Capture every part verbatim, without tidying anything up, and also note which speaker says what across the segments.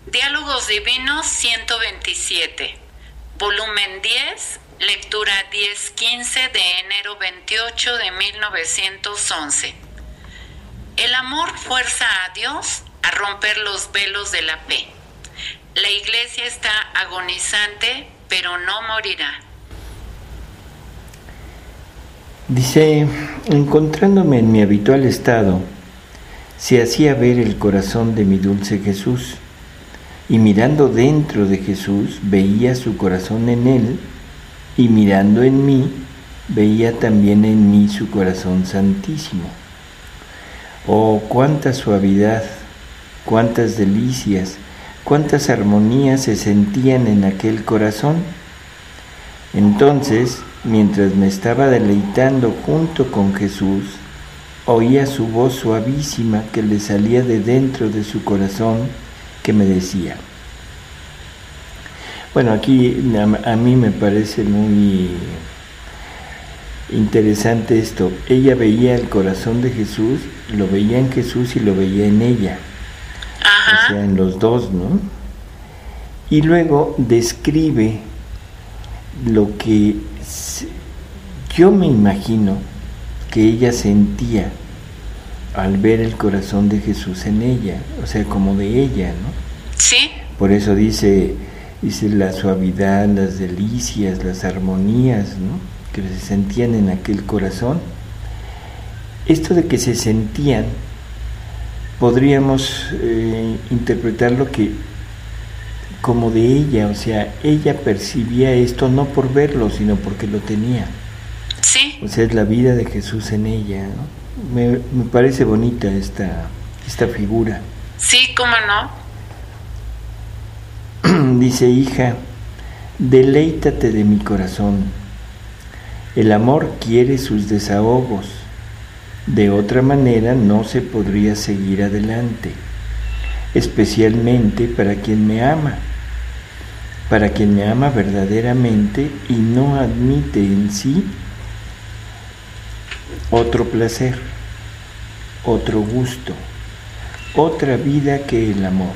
Speaker 1: Diálogos Divinos ciento veintisiete, volumen diez, lectura diez quince de enero veintiocho de mil novecientos once. El amor fuerza a Dios a romper los velos de la fe. La Iglesia está agonizante, pero no morirá.
Speaker 2: Dice, encontrándome en mi habitual estado, se hacía ver el corazón de mi dulce Jesús, y mirando dentro de Jesús veía su corazón en él, y mirando en mí veía también en mí su corazón santísimo. Oh, cuánta suavidad, cuántas delicias, cuántas armonías se sentían en aquel corazón. Entonces, mientras me estaba deleitando junto con Jesús, oía su voz suavísima que le salía de dentro de su corazón, que me decía. Bueno, aquí a, a mí me parece muy interesante esto. Ella veía el corazón de Jesús, lo veía en Jesús y lo veía en ella.
Speaker 1: Ajá.
Speaker 2: O sea, en los dos, ¿no? Y luego describe lo que yo me imagino que ella sentía al ver el corazón de Jesús en ella, o sea, como de ella, ¿no?
Speaker 1: Sí.
Speaker 2: Por eso dice, dice la suavidad, las delicias, las armonías, ¿no?, que se sentían en aquel corazón. Esto de que se sentían, podríamos eh, interpretarlo que como de ella, o sea, ella percibía esto no por verlo, sino porque lo tenía.
Speaker 1: Sí.
Speaker 2: O sea, es la vida de Jesús en ella, ¿no? Me, me parece bonita esta, esta figura.
Speaker 1: Sí, cómo no.
Speaker 2: Dice, hija, deleítate de mi corazón. El amor quiere sus desahogos. De otra manera no se podría seguir adelante, especialmente para quien me ama, para quien me ama verdaderamente y no admite en sí otro placer, otro gusto, otra vida que el amor.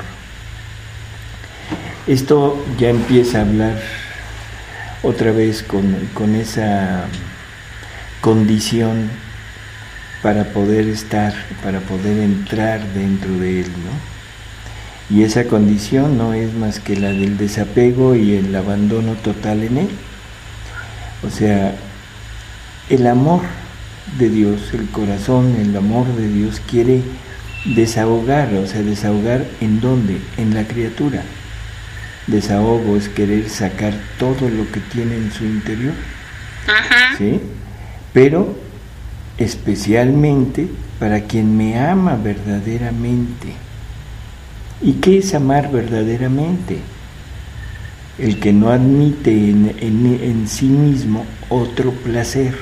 Speaker 2: Esto ya empieza a hablar otra vez con, con esa condición para poder estar, para poder entrar dentro de él, ¿no? Y esa condición no es más que la del desapego y el abandono total en él. O sea, el amor de Dios, el corazón, el amor de Dios quiere desahogar, o sea, desahogar ¿en dónde? En la criatura. Desahogo es querer sacar todo lo que tiene en su interior.
Speaker 1: Ajá.
Speaker 2: ¿Sí? Pero especialmente para quien me ama verdaderamente. ¿Y qué es amar verdaderamente? El que no admite en, en, en sí mismo otro placer.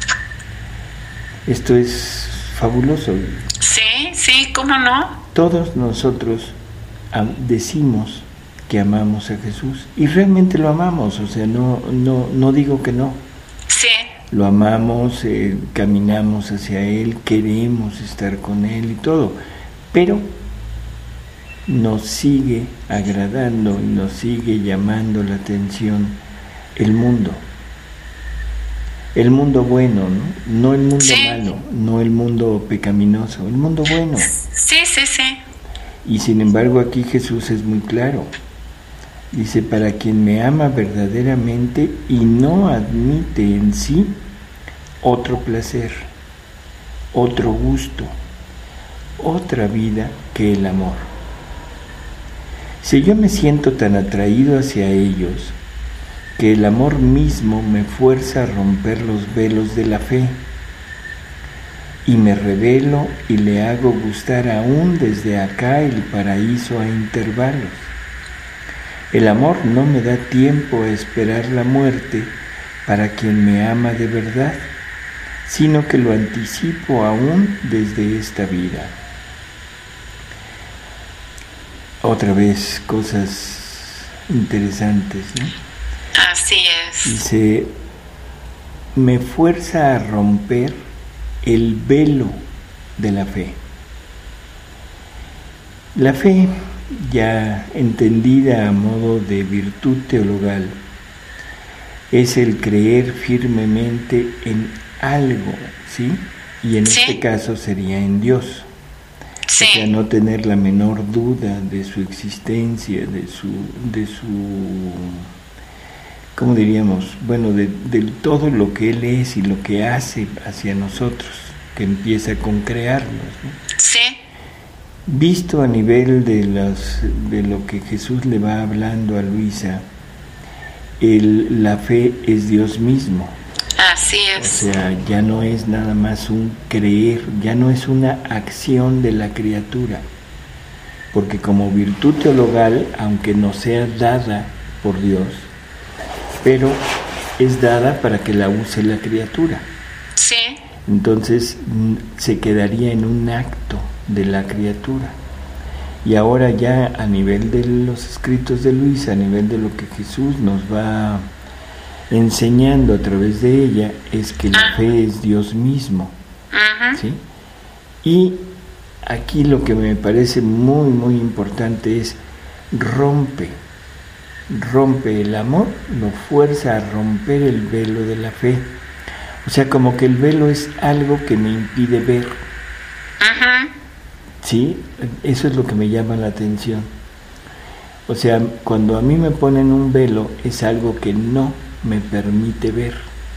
Speaker 2: Esto es fabuloso.
Speaker 1: Sí, sí, cómo no.
Speaker 2: Todos nosotros am- decimos que amamos a Jesús y realmente lo amamos, o sea, no, no, no digo que no.
Speaker 1: Sí.
Speaker 2: Lo amamos, eh, caminamos hacia Él, queremos estar con Él y todo, pero nos sigue agradando y nos sigue llamando la atención el mundo. El mundo bueno, ¿no? No el mundo
Speaker 1: Sí.
Speaker 2: malo, no el mundo pecaminoso, el mundo bueno.
Speaker 1: Sí, sí, sí.
Speaker 2: Y sin embargo aquí Jesús es muy claro. Dice, para quien me ama verdaderamente y no admite en sí otro placer, otro gusto, otra vida que el amor. Si yo me siento tan atraído hacia ellos, que el amor mismo me fuerza a romper los velos de la fe, y me revelo y le hago gustar aún desde acá el paraíso a intervalos. El amor no me da tiempo a esperar la muerte para quien me ama de verdad, sino que lo anticipo aún desde esta vida. Otra vez cosas interesantes, ¿no?
Speaker 1: Así es.
Speaker 2: Dice, me fuerza a romper el velo de la fe. La fe ya entendida a modo de virtud teologal, es el creer firmemente en algo, ¿sí? Y en sí. este caso sería en Dios. Sí. O sea, no tener la menor duda de su existencia, de su, de su, ¿cómo diríamos? Bueno, de, de todo lo que Él es y lo que hace hacia nosotros, que empieza con crearnos, ¿no?
Speaker 1: Sí.
Speaker 2: Visto a nivel de, las, de lo que Jesús le va hablando a Luisa, el, la fe es Dios mismo.
Speaker 1: Así es.
Speaker 2: O sea, ya no es nada más un creer, ya no es una acción de la criatura, porque como virtud teologal, aunque no sea dada por Dios, pero es dada para que la use la criatura.
Speaker 1: Sí.
Speaker 2: Entonces se quedaría en un acto de la criatura. Y ahora ya a nivel de los escritos de Luisa, a nivel de lo que Jesús nos va enseñando a través de ella, es que la ah. fe es Dios mismo. Uh-huh. ¿Sí? Y aquí lo que me parece muy muy importante es rompe, rompe el amor, lo fuerza a romper el velo de la fe. O sea, como que el velo es algo que me impide ver. Uh-huh. ¿Sí? Eso es lo que me llama la atención. O sea, cuando a mí me ponen un velo, es algo que no me permite ver.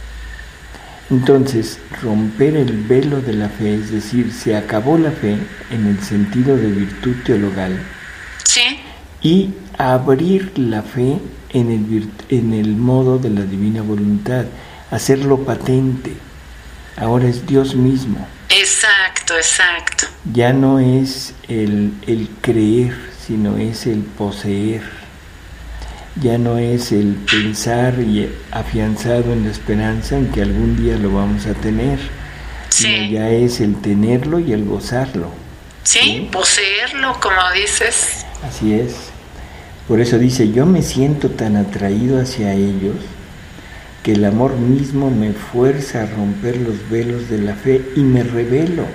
Speaker 2: Entonces, romper el velo de la fe, es decir, se acabó la fe en el sentido de virtud teologal.
Speaker 1: Sí.
Speaker 2: Y abrir la fe en el, virt- en el modo de la divina voluntad, hacerlo patente. Ahora es Dios mismo.
Speaker 1: Exacto, exacto.
Speaker 2: Ya no es el, el creer, sino es el poseer. Ya no es el pensar y afianzado en la esperanza en que algún día lo vamos a tener,
Speaker 1: sí.
Speaker 2: sino ya es el tenerlo y el gozarlo.
Speaker 1: Sí, ¿sí? Poseerlo, como dices.
Speaker 2: Así es. Por eso dice, yo me siento tan atraído hacia ellos que el amor mismo me fuerza a romper los velos de la fe y me revelo.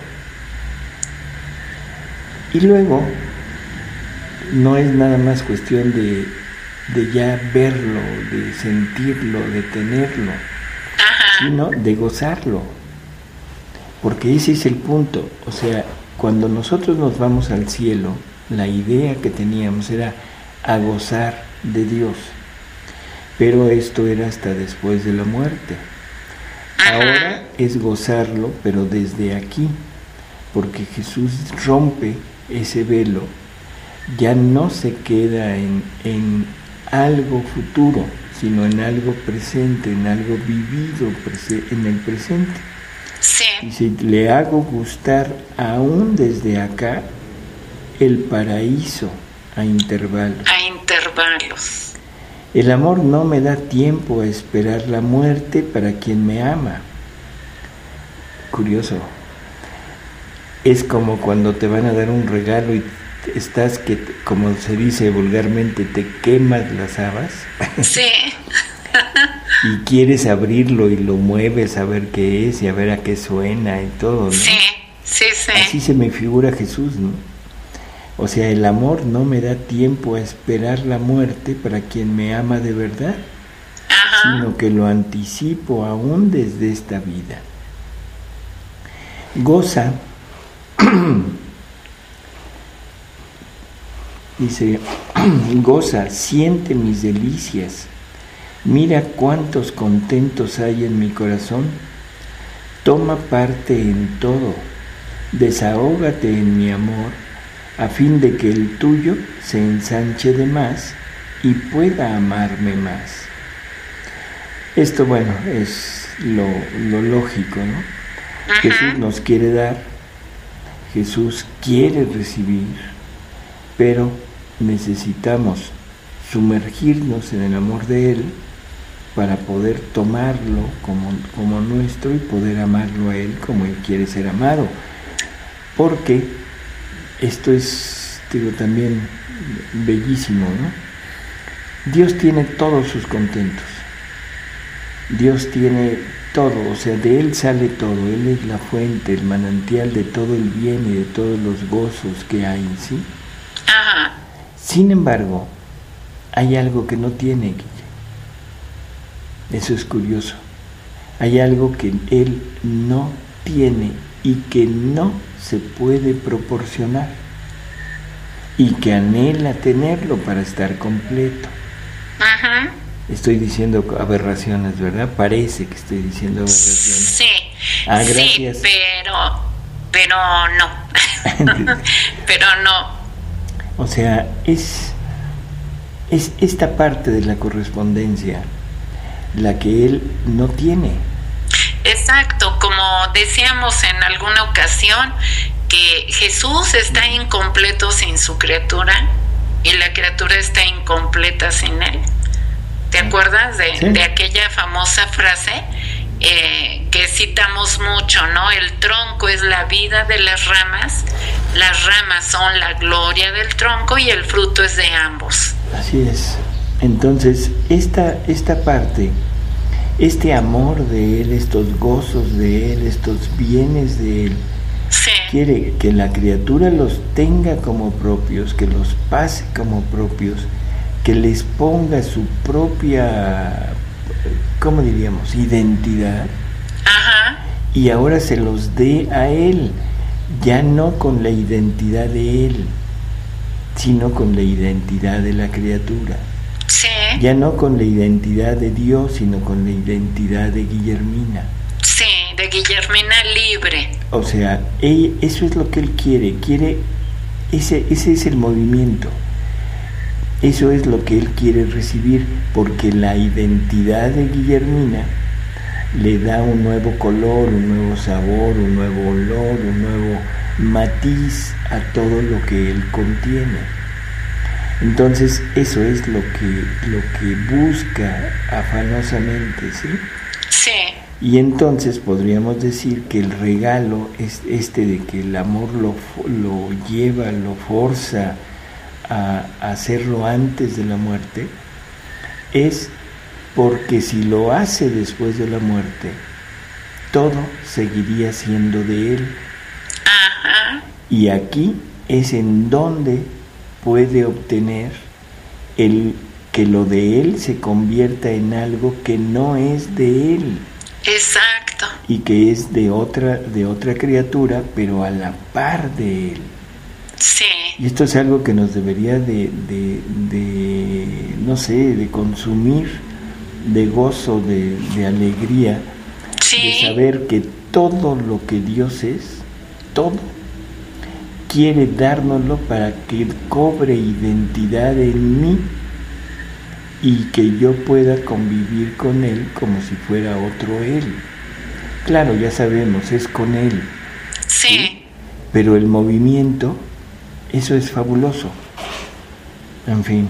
Speaker 2: Y luego, no es nada más cuestión de, de ya verlo, de sentirlo, de tenerlo,
Speaker 1: Ajá.
Speaker 2: sino de gozarlo. Porque ese es el punto. O sea, cuando nosotros nos vamos al cielo, la idea que teníamos era a gozar de Dios. Pero esto era hasta después de la muerte. Ahora es gozarlo, pero desde aquí, porque Jesús rompe ese velo, ya no se queda en, en algo futuro, sino en algo presente, en algo vivido prese- en el presente.
Speaker 1: Sí.
Speaker 2: Y si le hago gustar aún desde acá el paraíso a intervalos.
Speaker 1: A intervalos.
Speaker 2: El amor no me da tiempo a esperar la muerte para quien me ama. Curioso. Es como cuando te van a dar un regalo y estás que, como se dice vulgarmente, te quemas las habas.
Speaker 1: Sí.
Speaker 2: Y quieres abrirlo y lo mueves a ver qué es y a ver a qué suena y todo, ¿no?
Speaker 1: Sí, sí, sí.
Speaker 2: Así se me figura Jesús, ¿no? O sea, el amor no me da tiempo a esperar la muerte para quien me ama de verdad,
Speaker 1: Ajá.
Speaker 2: sino que lo anticipo aún desde esta vida. Goza, dice, goza, siente mis delicias, mira cuántos contentos hay en mi corazón, toma parte en todo, desahógate en mi amor, a fin de que el tuyo se ensanche de más y pueda amarme más. Esto, bueno, es lo, lo lógico, ¿no? Uh-huh. Jesús nos quiere dar, Jesús quiere recibir, pero necesitamos sumergirnos en el amor de Él para poder tomarlo como, como nuestro y poder amarlo a Él como Él quiere ser amado. Porque esto es, digo, también bellísimo, ¿no? Dios tiene todos sus contentos. Dios tiene todo, o sea, de Él sale todo. Él es la fuente, el manantial de todo el bien y de todos los gozos que hay, ¿sí?
Speaker 1: Ajá.
Speaker 2: Sin embargo, hay algo que no tiene, Guille. Eso es curioso. Hay algo que él no tiene y que no se puede proporcionar y que anhela tenerlo para estar completo.
Speaker 1: Ajá.
Speaker 2: Estoy diciendo aberraciones, ¿verdad? Parece que estoy diciendo aberraciones.
Speaker 1: Sí,
Speaker 2: Ah,
Speaker 1: sí,
Speaker 2: gracias.
Speaker 1: pero, pero no, pero no.
Speaker 2: O sea, es, es esta parte de la correspondencia la que él no tiene.
Speaker 1: Exacto, como decíamos en alguna ocasión, que Jesús está incompleto sin su criatura y la criatura está incompleta sin él. ¿Te acuerdas de, sí. de aquella famosa frase eh, que citamos mucho, ¿no? El tronco es la vida de las ramas, las ramas son la gloria del tronco y el fruto es de ambos.
Speaker 2: Así es. Entonces, esta, esta parte, este amor de él, estos gozos de él, estos bienes de él,
Speaker 1: sí.
Speaker 2: quiere que la criatura los tenga como propios, que los pase como propios, que les ponga su propia, ¿cómo diríamos?, identidad.
Speaker 1: Ajá.
Speaker 2: Y ahora se los dé a él, ya no con la identidad de él, sino con la identidad de la criatura.
Speaker 1: Sí.
Speaker 2: Ya no con la identidad de Dios, sino con la identidad de Guillermina.
Speaker 1: Sí, de Guillermina libre.
Speaker 2: O sea, ella, eso es lo que él quiere, quiere, ese, ese es el movimiento. Eso es lo que él quiere recibir, porque la identidad de Guillermina le da un nuevo color, un nuevo sabor, un nuevo olor, un nuevo matiz a todo lo que él contiene. Entonces, eso es lo que, lo que busca afanosamente, ¿sí?
Speaker 1: Sí.
Speaker 2: Y entonces podríamos decir que el regalo es este de que el amor lo, lo lleva, lo forza a hacerlo antes de la muerte, es porque si lo hace después de la muerte, todo seguiría siendo de él.
Speaker 1: Ajá.
Speaker 2: Y aquí es en donde puede obtener el que lo de él se convierta en algo que no es de él.
Speaker 1: Exacto.
Speaker 2: Y que es de otra, de otra criatura, pero a la par de él.
Speaker 1: Sí.
Speaker 2: Y esto es algo que nos debería de, de, de no sé, de consumir, de gozo, de, de alegría,
Speaker 1: sí.
Speaker 2: de saber que todo lo que Dios es, todo, quiere dárnoslo para que cobre identidad en mí y que yo pueda convivir con Él como si fuera otro Él. Claro, ya sabemos, es con Él.
Speaker 1: Sí.
Speaker 2: ¿sí? Pero el movimiento, eso es fabuloso. En fin.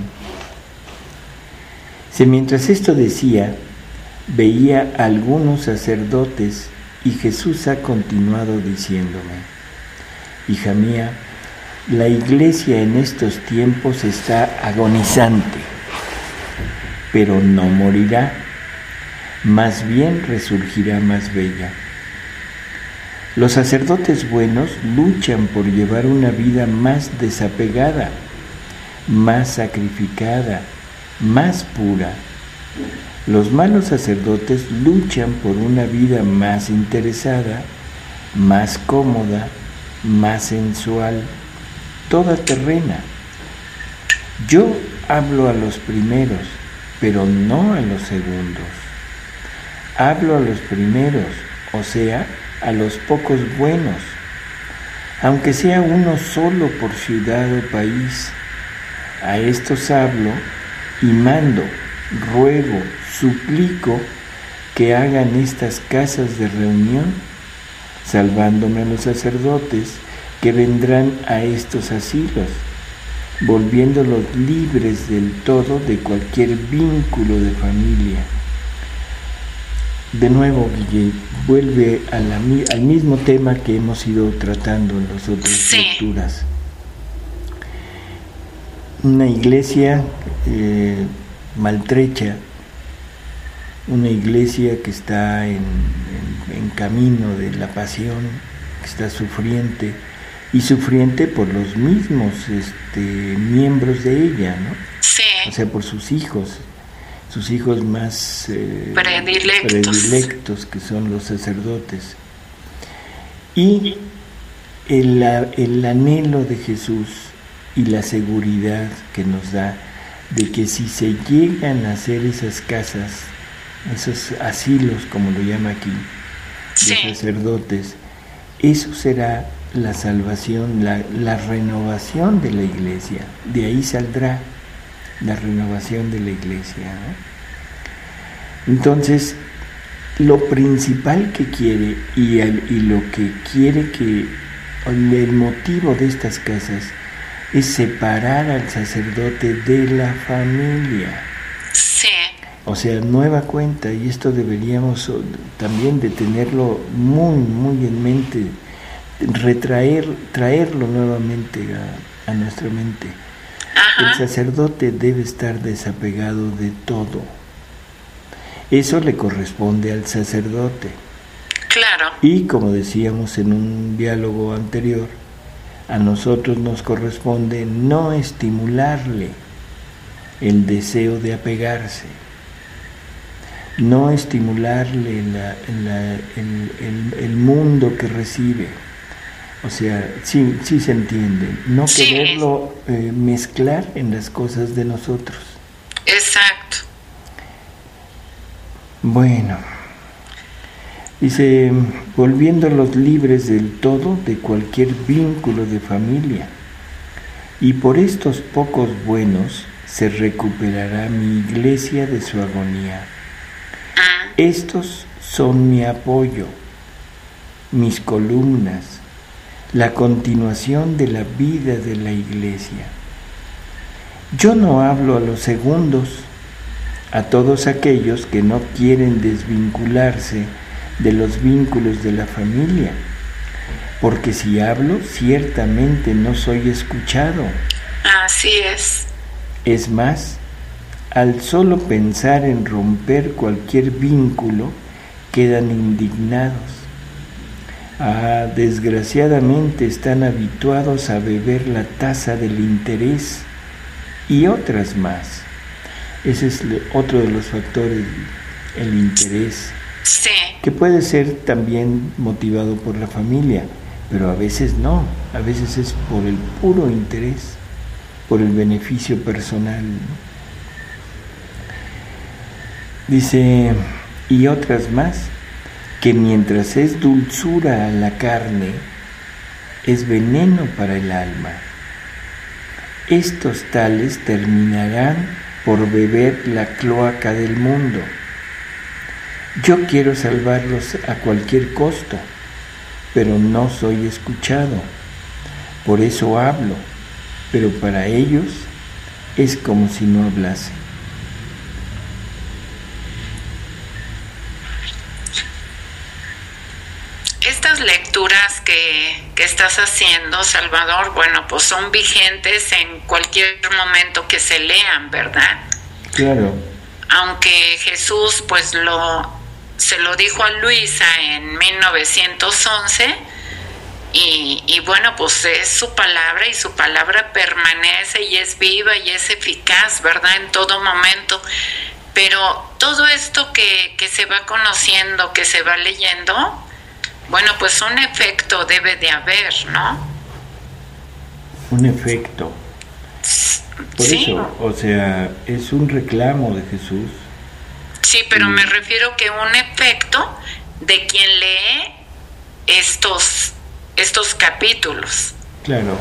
Speaker 2: Si mientras esto decía, veía a algunos sacerdotes y Jesús ha continuado diciéndome: hija mía, la iglesia en estos tiempos está agonizante, pero no morirá, más bien resurgirá más bella. Los sacerdotes buenos luchan por llevar una vida más desapegada, más sacrificada, más pura. Los malos sacerdotes luchan por una vida más interesada, más cómoda, más sensual, toda terrena. Yo hablo a los primeros, pero no a los segundos. Hablo a los primeros, o sea, a los pocos buenos, aunque sea uno solo por ciudad o país. A estos hablo y mando, ruego, suplico que hagan estas casas de reunión, salvándome a los sacerdotes que vendrán a estos asilos, volviéndolos libres del todo de cualquier vínculo de familia. De nuevo, Guille, vuelve a la, al mismo tema que hemos ido tratando en las otras sí. lecturas. Una iglesia eh, maltrecha, una iglesia que está en, en, en camino de la pasión, que está sufriente, y sufriente por los mismos este, miembros de ella, ¿no?
Speaker 1: Sí.
Speaker 2: O sea, por sus hijos, sus hijos más eh,
Speaker 1: predilectos.
Speaker 2: predilectos, que son los sacerdotes. Y el, el anhelo de Jesús y la seguridad que nos da de que si se llegan a hacer esas casas, esos asilos, como lo llama aquí,
Speaker 1: sí.
Speaker 2: de sacerdotes, eso será la salvación, la, la renovación de la iglesia. De ahí saldrá la renovación de la iglesia, ¿no? Entonces, lo principal que quiere y, el, y lo que quiere que, el motivo de estas casas es separar al sacerdote de la familia.
Speaker 1: Sí.
Speaker 2: O sea, nueva cuenta, y esto deberíamos también de tenerlo muy, muy en mente, retraer, traerlo nuevamente a, a nuestra mente.
Speaker 1: Ajá.
Speaker 2: El sacerdote debe estar desapegado de todo. Eso le corresponde al sacerdote.
Speaker 1: Claro.
Speaker 2: Y como decíamos en un diálogo anterior, a nosotros nos corresponde no estimularle el deseo de apegarse, no estimularle la, la, el, el, el mundo que recibe. O sea, sí, sí se entiende, no
Speaker 1: sí.
Speaker 2: quererlo eh, mezclar en las cosas de nosotros.
Speaker 1: Exacto.
Speaker 2: Bueno, dice, volviéndolos libres del todo de cualquier vínculo de familia, y por estos pocos buenos se recuperará mi iglesia de su agonía. Estos son mi apoyo, mis columnas, la continuación de la vida de la iglesia. Yo no hablo a los segundos, a todos aquellos que no quieren desvincularse de los vínculos de la familia, porque si hablo, ciertamente no soy escuchado.
Speaker 1: Así es.
Speaker 2: Es más, al solo pensar en romper cualquier vínculo, quedan indignados. Ah, desgraciadamente están habituados a beber la taza del interés y otras más. Ese es otro de los factores, el interés,
Speaker 1: sí.
Speaker 2: que puede ser también motivado por la familia, pero a veces no, a veces es por el puro interés, por el beneficio personal. Dice, y otras más, que mientras es dulzura a la carne, es veneno para el alma. Estos tales terminarán por beber la cloaca del mundo. Yo quiero salvarlos a cualquier costo, pero no soy escuchado. Por eso hablo, pero para ellos es como si no hablase.
Speaker 1: Estas lecturas que, que estás haciendo, Salvador, bueno, pues son vigentes en cualquier momento que se lean, ¿verdad?
Speaker 2: Claro.
Speaker 1: Aunque Jesús, pues, lo se lo dijo a Luisa en mil novecientos once, y, y bueno, pues es su palabra, y su palabra permanece y es viva y es eficaz, ¿verdad? En todo momento. Pero todo esto que, que se va conociendo, que se va leyendo, bueno, pues un efecto debe de haber, ¿no?
Speaker 2: Un efecto. Por
Speaker 1: sí.
Speaker 2: eso, o sea, es un reclamo de Jesús.
Speaker 1: Sí, pero me refiero que un efecto de quien lee estos, estos capítulos.
Speaker 2: Claro.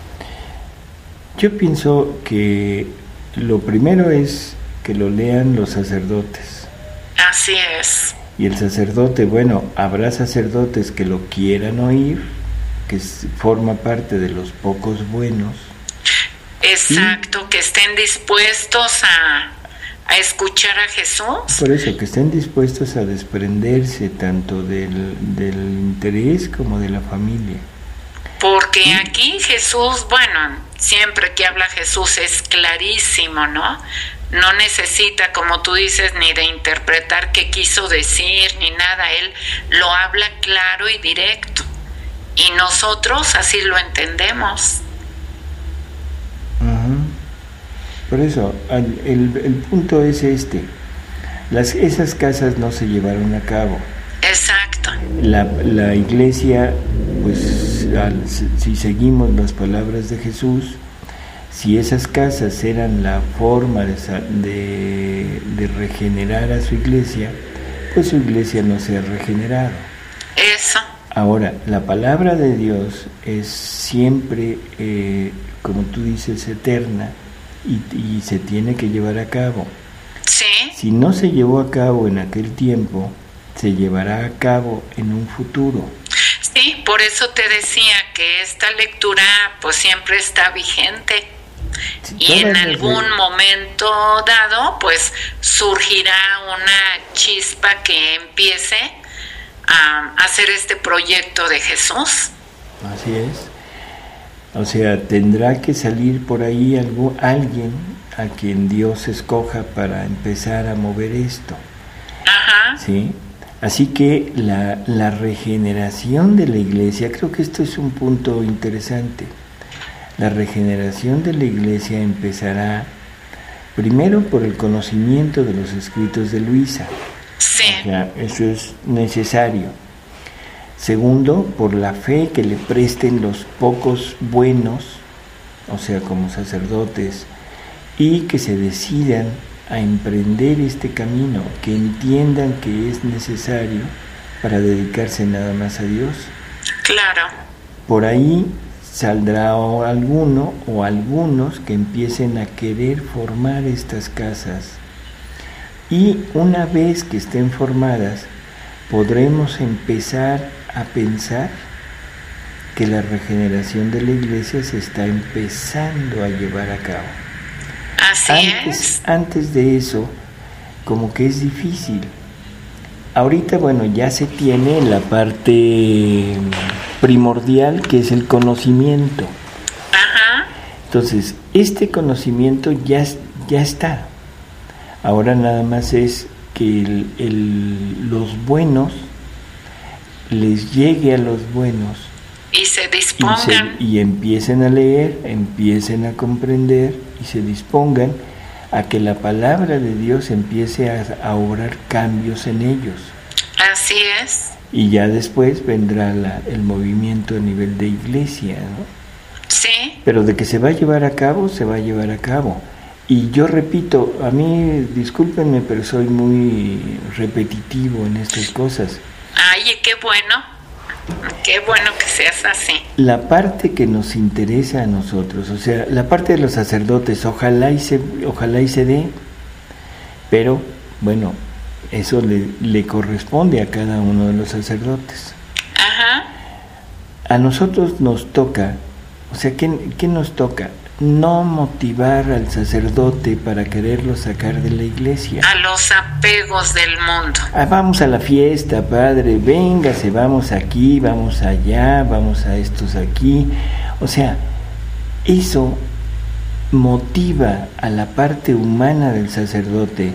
Speaker 2: Yo pienso que lo primero es que lo lean los sacerdotes.
Speaker 1: Así es.
Speaker 2: Y el sacerdote, bueno, habrá sacerdotes que lo quieran oír, que forma parte de los pocos buenos.
Speaker 1: Exacto, y que estén dispuestos a, a escuchar a Jesús.
Speaker 2: Por eso, que estén dispuestos a desprenderse tanto del, del interés como de la familia.
Speaker 1: Porque
Speaker 2: ¿Sí?
Speaker 1: Aquí Jesús, bueno, siempre que habla Jesús es clarísimo, ¿no? No necesita, como tú dices, ni de interpretar qué quiso decir, ni nada. Él lo habla claro y directo. Y nosotros así lo entendemos.
Speaker 2: Uh-huh. Por eso, el, el, el punto es este. Las, esas casas no se llevaron a cabo.
Speaker 1: Exacto.
Speaker 2: La, la iglesia, pues, al, si seguimos las palabras de Jesús, si esas casas eran la forma de, de, de regenerar a su iglesia, pues su iglesia no se ha regenerado.
Speaker 1: Eso.
Speaker 2: Ahora, la palabra de Dios es siempre, eh, como tú dices, eterna y, y se tiene que llevar a cabo.
Speaker 1: Sí.
Speaker 2: Si no se llevó a cabo en aquel tiempo, se llevará a cabo en un futuro.
Speaker 1: Sí, por eso te decía que esta lectura pues siempre está vigente. Sí, y en algún de... momento dado pues surgirá una chispa que empiece a hacer este proyecto de Jesús.
Speaker 2: Así es. O sea, tendrá que salir por ahí algo, alguien a quien Dios escoja para empezar a mover esto.
Speaker 1: Ajá.
Speaker 2: ¿Sí? Así que la, la regeneración de la iglesia, creo que esto es un punto interesante. La regeneración de la iglesia empezará primero por el conocimiento de los escritos de Luisa.
Speaker 1: Sí.
Speaker 2: O sea, eso es necesario. Segundo, por la fe que le presten los pocos buenos, o sea, como sacerdotes, y que se decidan a emprender este camino, que entiendan que es necesario para dedicarse nada más a Dios.
Speaker 1: Claro.
Speaker 2: Por ahí saldrá alguno o algunos que empiecen a querer formar estas casas, y una vez que estén formadas podremos empezar a pensar que la regeneración de la iglesia se está empezando a llevar a cabo.
Speaker 1: Así
Speaker 2: antes,
Speaker 1: es.
Speaker 2: Antes de eso, como que es difícil. Ahorita, bueno, ya se tiene la parte primordial, que es el conocimiento.
Speaker 1: Ajá.
Speaker 2: Entonces, este conocimiento ya, ya está. Ahora nada más es que el, el, los buenos les llegue a los buenos
Speaker 1: y se dispongan
Speaker 2: y, se, y empiecen a leer, empiecen a comprender y se dispongan a que la palabra de Dios empiece a, a obrar cambios en ellos.
Speaker 1: Así es.
Speaker 2: Y ya después vendrá la, el movimiento a nivel de iglesia, ¿no?
Speaker 1: Sí.
Speaker 2: Pero de que se va a llevar a cabo, se va a llevar a cabo. Y yo repito, a mí, discúlpenme, pero soy muy repetitivo en estas cosas.
Speaker 1: Ay, qué bueno, qué bueno que seas así.
Speaker 2: La parte que nos interesa a nosotros, o sea, la parte de los sacerdotes, ojalá y se, ojalá y se dé, pero bueno, eso le, le corresponde a cada uno de los sacerdotes.
Speaker 1: Ajá.
Speaker 2: A nosotros nos toca, o sea, ¿qué, qué nos toca? No motivar al sacerdote para quererlo sacar de la iglesia.
Speaker 1: A los apegos del mundo.
Speaker 2: Ah, vamos a la fiesta, padre, véngase, vamos aquí, vamos allá, vamos a estos aquí. O sea, eso motiva a la parte humana del sacerdote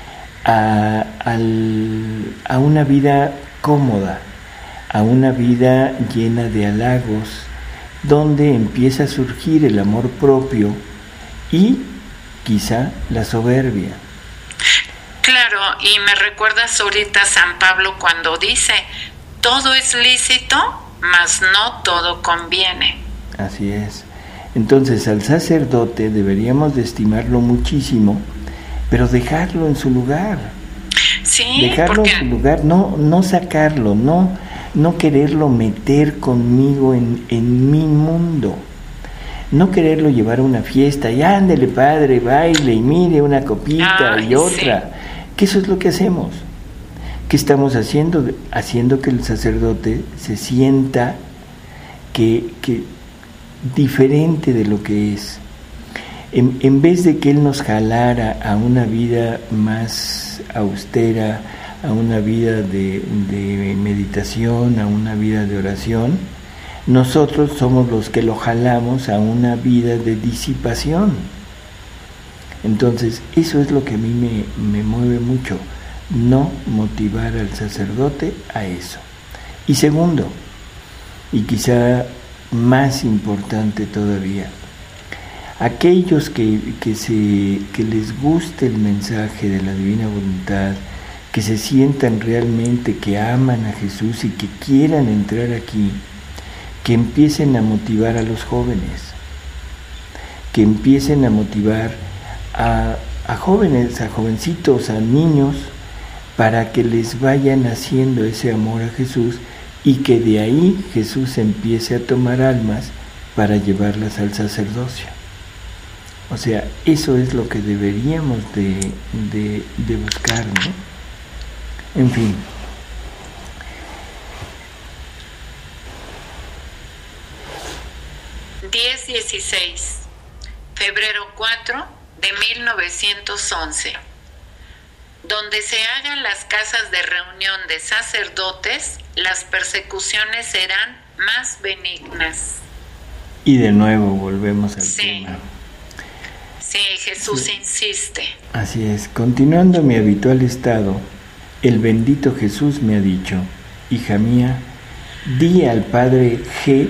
Speaker 2: a, al, a una vida cómoda, a una vida llena de halagos, donde empieza a surgir el amor propio y quizá la soberbia.
Speaker 1: Claro, y me recuerdas ahorita a San Pablo cuando dice, todo es lícito, mas no todo conviene.
Speaker 2: Así es. Entonces al sacerdote deberíamos de estimarlo muchísimo, pero dejarlo en su lugar.
Speaker 1: Sí,
Speaker 2: dejarlo
Speaker 1: porque...
Speaker 2: en su lugar, no, no sacarlo, no... no quererlo meter conmigo en, en mi mundo, no quererlo llevar a una fiesta y ándele padre, baile y mire una copita Ay, y otra, sí. Que eso es lo que hacemos. ¿Qué estamos haciendo? Haciendo que el sacerdote se sienta que, que diferente de lo que es. En, en vez de que él nos jalara a una vida más austera, a una vida de, de meditación, a una vida de oración, nosotros somos los que lo jalamos a una vida de disipación. Entonces, eso es lo que a mí me, me mueve mucho, no motivar al sacerdote a eso. Y segundo, y quizá más importante todavía, aquellos que, que, se, que les guste el mensaje de la divina voluntad, que se sientan realmente que aman a Jesús y que quieran entrar aquí, que empiecen a motivar a los jóvenes, que empiecen a motivar a, a jóvenes, a jovencitos, a niños, para que les vayan haciendo ese amor a Jesús y que de ahí Jesús empiece a tomar almas para llevarlas al sacerdocio. O sea, eso es lo que deberíamos de, de, de buscar, ¿no? En fin.
Speaker 1: diez dieciséis, febrero cuatro de mil novecientos once. Donde se hagan las casas de reunión de sacerdotes, las persecuciones serán más benignas.
Speaker 2: Y de nuevo volvemos al
Speaker 1: sí.
Speaker 2: tema.
Speaker 1: Sí, Jesús sí. insiste.
Speaker 2: Así es. Continuando mi habitual estado, el bendito Jesús me ha dicho: hija mía, di al Padre G,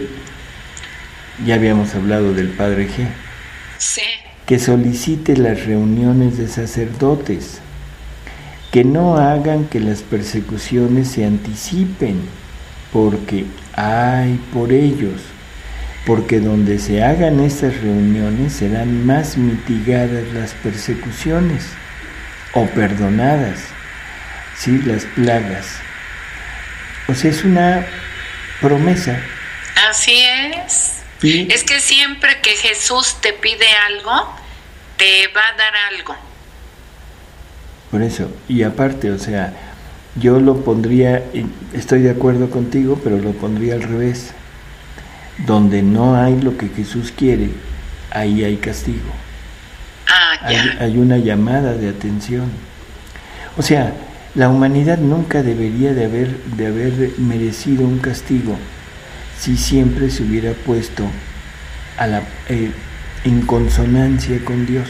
Speaker 2: ya habíamos hablado del Padre G,
Speaker 1: sí.
Speaker 2: que solicite las reuniones de sacerdotes, que no hagan que las persecuciones se anticipen, porque ay por ellos, porque donde se hagan estas reuniones serán más mitigadas las persecuciones o perdonadas, ¿sí? Las plagas. O sea, es una promesa.
Speaker 1: Así es.
Speaker 2: ¿Y?
Speaker 1: Es que siempre que Jesús te pide algo, te va a dar algo.
Speaker 2: Por eso, y aparte, o sea, yo lo pondría, estoy de acuerdo contigo, pero lo pondría al revés. Donde no hay lo que Jesús quiere, ahí hay castigo.
Speaker 1: Ah, ya.
Speaker 2: Hay, hay una llamada de atención. O sea, la humanidad nunca debería de haber, de haber merecido un castigo si siempre se hubiera puesto a la, eh, en consonancia con Dios.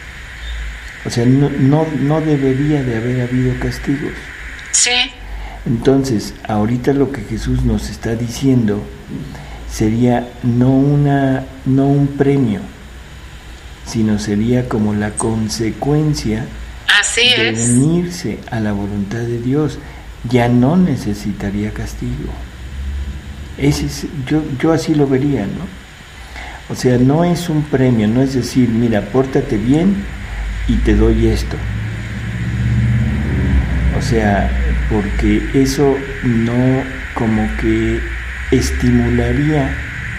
Speaker 2: O sea, no, no, no debería de haber habido castigos.
Speaker 1: Sí.
Speaker 2: Entonces, ahorita lo que Jesús nos está diciendo sería no, una, no un premio, sino sería como la consecuencia
Speaker 1: Así
Speaker 2: de
Speaker 1: es.
Speaker 2: unirse a la voluntad de Dios. Ya no necesitaría castigo. Ese es, yo, yo así lo vería, ¿no? O sea, no es un premio, no es decir, mira, pórtate bien y te doy esto. O sea, porque eso no como que estimularía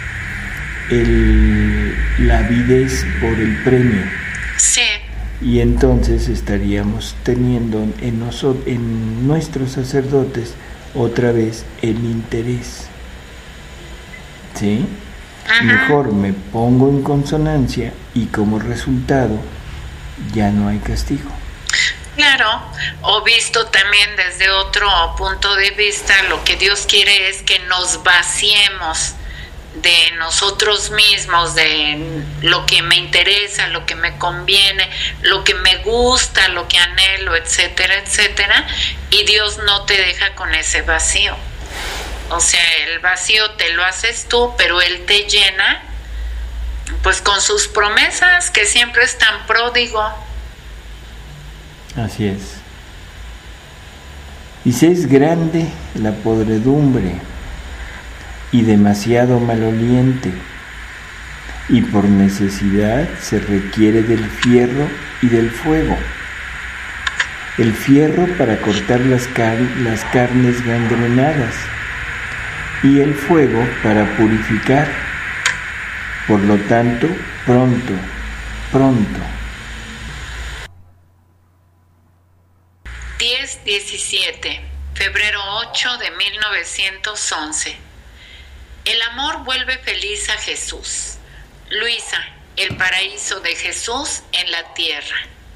Speaker 2: el, la avidez por el premio.
Speaker 1: Sí.
Speaker 2: Y entonces estaríamos teniendo en, nosotros, en nuestros sacerdotes otra vez el interés. ¿Sí?
Speaker 1: Ajá.
Speaker 2: Mejor me pongo en consonancia y como resultado ya no hay castigo.
Speaker 1: Claro, o visto también desde otro punto de vista, lo que Dios quiere es que nos vaciemos de nosotros mismos, de lo que me interesa, lo que me conviene, lo que me gusta, lo que anhelo, etcétera, etcétera, y Dios no te deja con ese vacío. O sea, el vacío te lo haces tú, pero Él te llena pues con sus promesas, que siempre es tan pródigo.
Speaker 2: Así es. Y si es grande la podredumbre y demasiado maloliente, y por necesidad se requiere del fierro y del fuego. El fierro para cortar las, car las carnes gangrenadas y el fuego para purificar. Por lo tanto, pronto, pronto.
Speaker 1: diez diecisiete, febrero ocho de mil novecientos once. El amor vuelve feliz a Jesús. Luisa, el paraíso de Jesús en la tierra.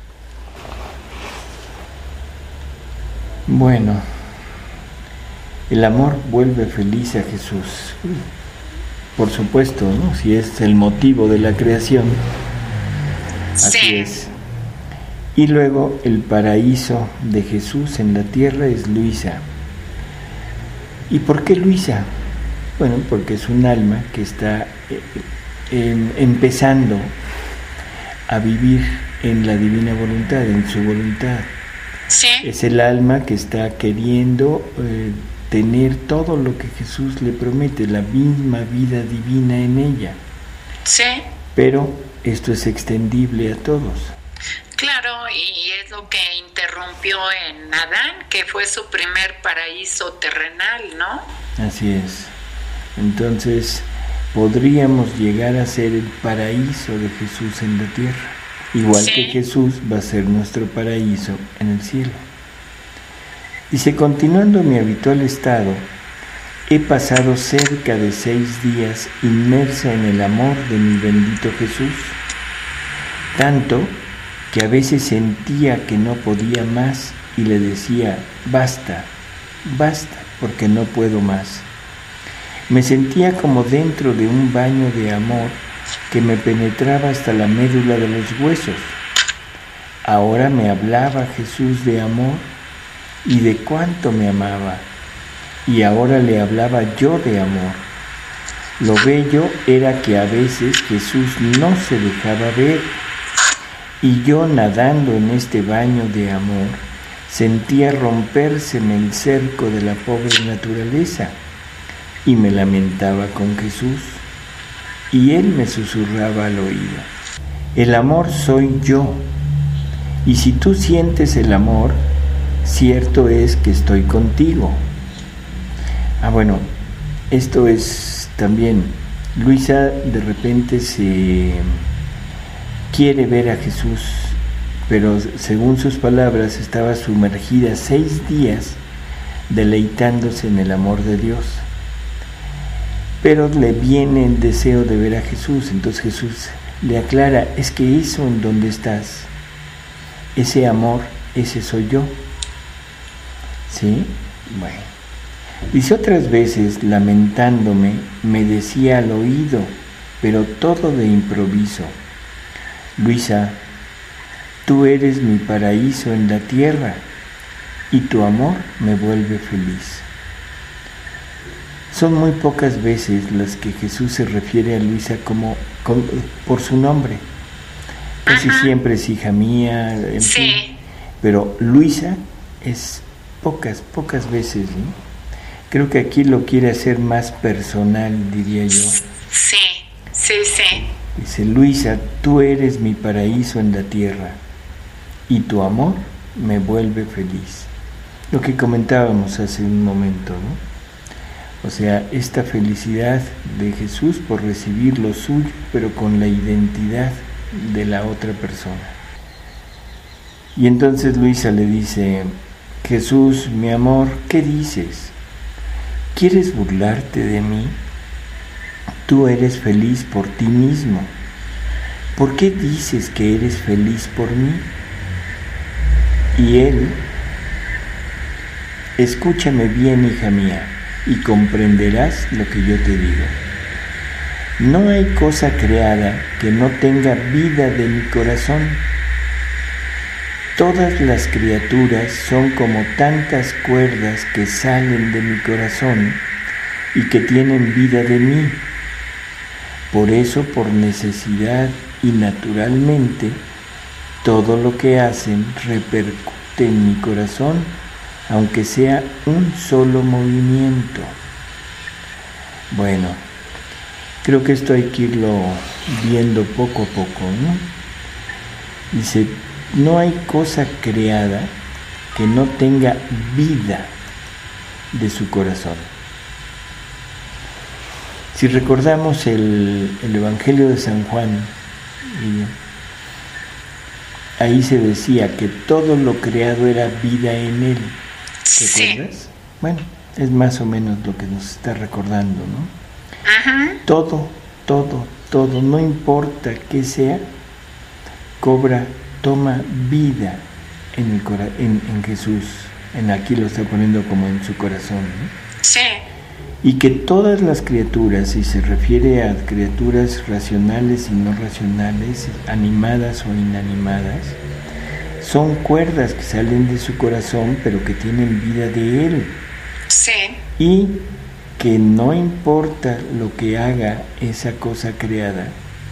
Speaker 2: Bueno, el amor vuelve feliz a Jesús. Por supuesto, ¿no? Si es el motivo de la creación. Así
Speaker 1: sí.
Speaker 2: es. Y luego el paraíso de Jesús en la tierra es Luisa. ¿Y por qué Luisa? Bueno, porque es un alma que está eh, en, empezando a vivir en la divina voluntad, en su voluntad.
Speaker 1: Sí.
Speaker 2: Es el alma que está queriendo eh, tener todo lo que Jesús le promete, la misma vida divina en ella.
Speaker 1: Sí.
Speaker 2: Pero esto es extendible a todos.
Speaker 1: Claro, y es lo que interrumpió en Adán, que fue su primer paraíso terrenal, ¿no?
Speaker 2: Así es. Entonces, podríamos llegar a ser el paraíso de Jesús en la tierra, igual sí. que Jesús va a ser nuestro paraíso en el cielo. Dice, continuando mi habitual estado, he pasado cerca de seis días inmersa en el amor de mi bendito Jesús, tanto que a veces sentía que no podía más y le decía, basta, basta, porque no puedo más. Me sentía como dentro de un baño de amor que me penetraba hasta la médula de los huesos. Ahora me hablaba Jesús de amor y de cuánto me amaba, y ahora le hablaba yo de amor. Lo bello era que a veces Jesús no se dejaba ver, y yo nadando en este baño de amor sentía rompérseme el cerco de la pobre naturaleza, y me lamentaba con Jesús, y Él me susurraba al oído, el amor soy yo, y si tú sientes el amor, cierto es que estoy contigo. Ah, bueno, esto es también, Luisa de repente se quiere ver a Jesús, pero según sus palabras estaba sumergida seis días deleitándose en el amor de Dios. Pero le viene el deseo de ver a Jesús, entonces Jesús le aclara, es que eso en donde estás, ese amor, ese soy yo. ¿Sí? Bueno. Dice, otras veces, lamentándome, me decía al oído, pero todo de improviso, Luisa, tú eres mi paraíso en la tierra, y tu amor me vuelve feliz. Son muy pocas veces las que Jesús se refiere a Luisa como, como por su nombre. Casi Ajá. siempre es hija mía, en
Speaker 1: sí.
Speaker 2: fin. Pero Luisa es pocas, pocas veces, ¿no? Creo que aquí lo quiere hacer más personal, diría yo.
Speaker 1: Sí, sí, sí.
Speaker 2: Dice, Luisa, tú eres mi paraíso en la tierra, y tu amor me vuelve feliz. Lo que comentábamos hace un momento, ¿no? O sea, esta felicidad de Jesús por recibir lo suyo, pero con la identidad de la otra persona. Y entonces Luisa le dice, Jesús, mi amor, ¿qué dices? ¿Quieres burlarte de mí? Tú eres feliz por ti mismo. ¿Por qué dices que eres feliz por mí? Y él, escúchame bien, hija mía, y comprenderás lo que yo te digo. No hay cosa creada que no tenga vida de mi corazón. Todas las criaturas son como tantas cuerdas que salen de mi corazón y que tienen vida de mí. Por eso, por necesidad y naturalmente, todo lo que hacen repercute en mi corazón, aunque sea un solo movimiento. Bueno, creo que esto hay que irlo viendo poco a poco, ¿no? Dice, no hay cosa creada que no tenga vida de su corazón. Si recordamos el, el Evangelio de San Juan, ahí se decía que todo lo creado era vida en él. ¿Te acuerdas? Sí. Bueno, es más o menos lo que nos está recordando, ¿no?
Speaker 1: Ajá.
Speaker 2: Todo, todo, todo, no importa qué sea, cobra, toma vida en, el cora- en, en Jesús. En aquí lo está poniendo como en su corazón, ¿no?
Speaker 1: Sí.
Speaker 2: Y que todas las criaturas, y se refiere a criaturas racionales y no racionales, animadas o inanimadas, son cuerdas que salen de su corazón, pero que tienen vida de él.
Speaker 1: Sí.
Speaker 2: Y que no importa lo que haga esa cosa creada,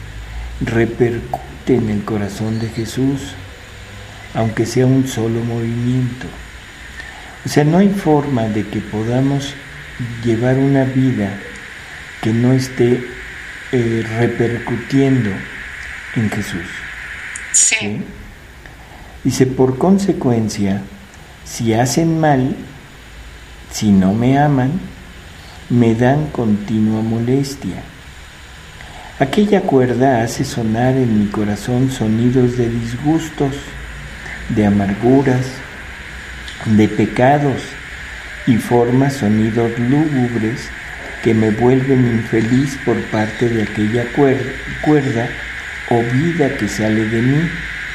Speaker 2: repercute en el corazón de Jesús, aunque sea un solo movimiento. O sea, no hay forma de que podamos llevar una vida que no esté eh, repercutiendo en Jesús.
Speaker 1: Sí.
Speaker 2: ¿Sí? Dice, por consecuencia, si hacen mal, si no me aman, me dan continua molestia. Aquella cuerda hace sonar en mi corazón sonidos de disgustos, de amarguras, de pecados, y forma sonidos lúgubres que me vuelven infeliz por parte de aquella cuerda o vida que sale de mí.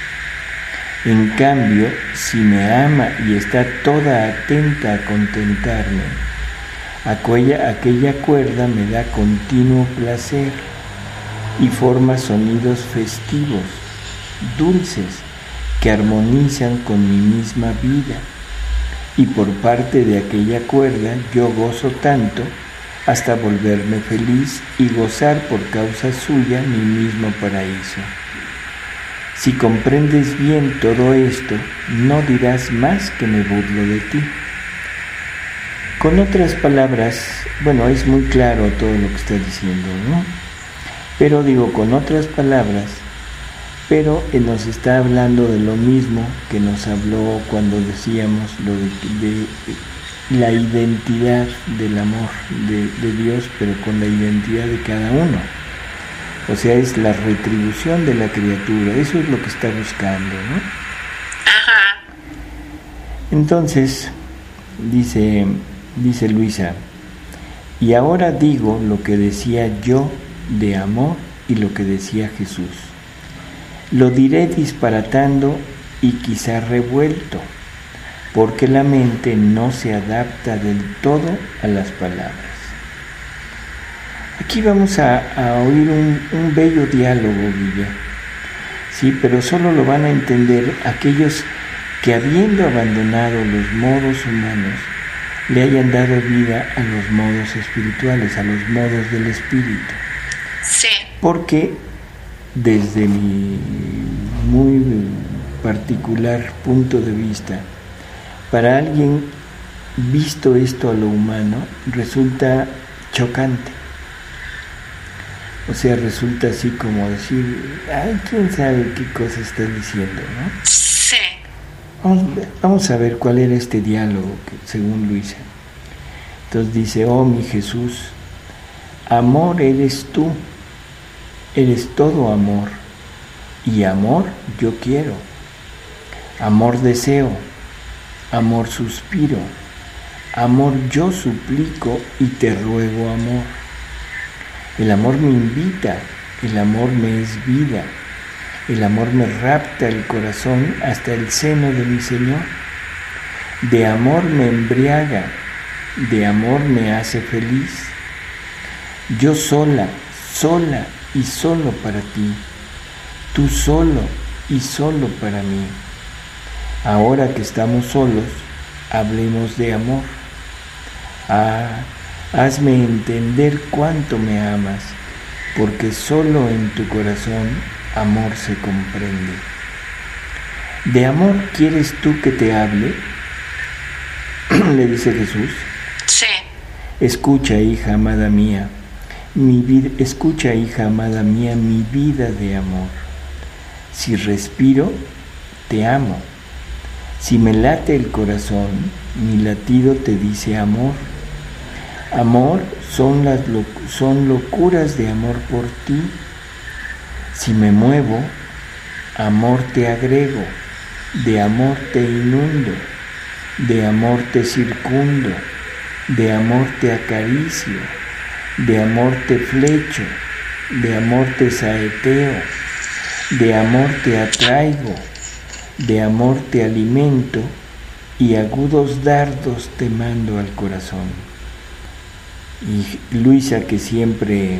Speaker 2: En cambio, si me ama y está toda atenta a contentarme, aquella, aquella cuerda me da continuo placer y forma sonidos festivos, dulces, que armonizan con mi misma vida. Y por parte de aquella cuerda yo gozo tanto hasta volverme feliz y gozar por causa suya mi mismo paraíso. Si comprendes bien todo esto, no dirás más que me burlo de ti. Con otras palabras, bueno, es muy claro todo lo que está diciendo, ¿no? Pero digo, con otras palabras, pero él nos está hablando de lo mismo que nos habló cuando decíamos lo de, de la identidad del amor de, de Dios, pero con la identidad de cada uno. O sea, es la retribución de la criatura, eso es lo que está buscando, ¿no?
Speaker 1: Ajá.
Speaker 2: Entonces, dice, dice Luisa, y ahora digo lo que decía yo de amor y lo que decía Jesús. Lo diré disparatando y quizá revuelto, porque la mente no se adapta del todo a las palabras. Aquí vamos a, a oír un, un bello diálogo, Guille, sí, pero solo lo van a entender aquellos que, habiendo abandonado los modos humanos, le hayan dado vida a los modos espirituales, a los modos del espíritu.
Speaker 1: Sí.
Speaker 2: Porque desde mi muy particular punto de vista, para alguien visto esto a lo humano, resulta chocante. O sea, resulta así como decir, ay, quién sabe qué cosa está diciendo, ¿no?
Speaker 1: Sí.
Speaker 2: Vamos, vamos a ver cuál era este diálogo, que, según Luisa. Entonces dice, oh mi Jesús, amor eres tú, eres todo amor, y amor yo quiero, amor deseo, amor suspiro, amor yo suplico y te ruego amor. El amor me invita, el amor me es vida, el amor me rapta el corazón hasta el seno de mi Señor. De amor me embriaga, de amor me hace feliz. Yo sola, sola y solo para ti, tú solo y solo para mí. Ahora que estamos solos, hablemos de amor. Ah, hazme entender cuánto me amas, porque solo en tu corazón amor se comprende. ¿De amor quieres tú que te hable? Le dice Jesús.
Speaker 1: Sí.
Speaker 2: Escucha, hija amada mía, mi vida, escucha, hija amada mía, mi vida de amor. Si respiro, te amo. Si me late el corazón, mi latido te dice amor. Amor son las lo, son locuras de amor por ti. Si me muevo, amor te agrego, de amor te inundo, de amor te circundo, de amor te acaricio, de amor te flecho, de amor te saeteo, de amor te atraigo, de amor te alimento y agudos dardos te mando al corazón. Y Luisa, que siempre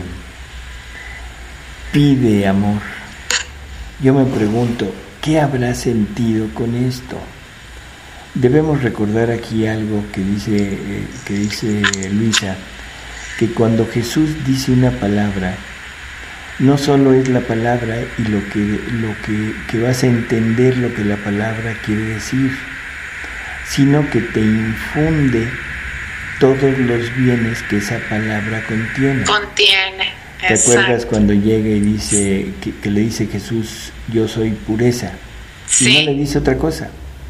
Speaker 2: pide amor, yo me pregunto, ¿qué habrá sentido con esto? Debemos recordar aquí algo que dice, que dice Luisa, que cuando Jesús dice una palabra, no solo es la palabra y lo que, lo que, que vas a entender lo que la palabra quiere decir, sino que te infunde todos los bienes que esa palabra contiene.
Speaker 1: Contiene.
Speaker 2: ¿Te
Speaker 1: Exacto.
Speaker 2: acuerdas cuando llega y dice que, que le dice Jesús, yo soy pureza?
Speaker 1: Sí.
Speaker 2: Y no le dice otra cosa.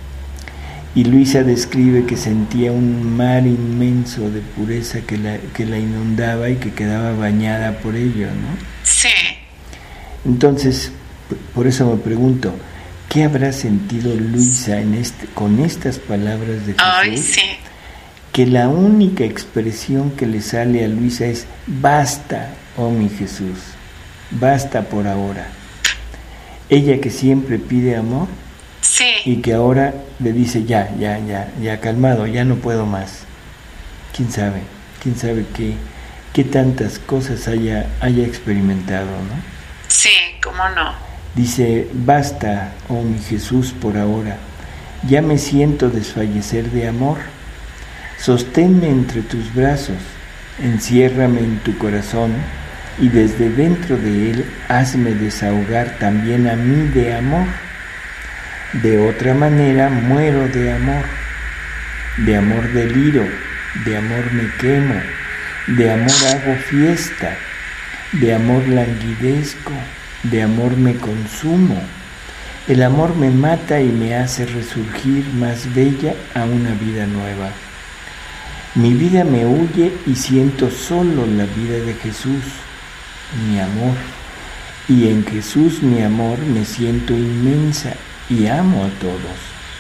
Speaker 2: Y Luisa describe que sentía un mar inmenso de pureza que la, que la inundaba y que quedaba bañada por ello, ¿no?
Speaker 1: Sí.
Speaker 2: Entonces, por eso me pregunto, ¿qué habrá sentido Luisa en este, con estas palabras de Jesús?
Speaker 1: Ay, sí.
Speaker 2: Que la única expresión que le sale a Luisa es, basta, oh mi Jesús, basta por ahora. Ella que siempre pide amor,
Speaker 1: Sí.
Speaker 2: y que ahora le dice, ya, ya, ya, ya, calmado, ya no puedo más. ¿Quién sabe? ¿Quién sabe qué, qué tantas cosas haya, haya experimentado, no?
Speaker 1: Sí, cómo no.
Speaker 2: Dice, basta, oh mi Jesús, por ahora. Ya me siento desfallecer de amor. Sosténme entre tus brazos, enciérrame en tu corazón, y desde dentro de él hazme desahogar también a mí de amor. De otra manera muero de amor, de amor deliro, de amor me quemo, de amor hago fiesta, de amor languidezco, de amor me consumo. El amor me mata y me hace resurgir más bella a una vida nueva. Mi vida me huye y siento solo la vida de Jesús, mi amor, y en Jesús mi amor me siento inmensa y amo a todos.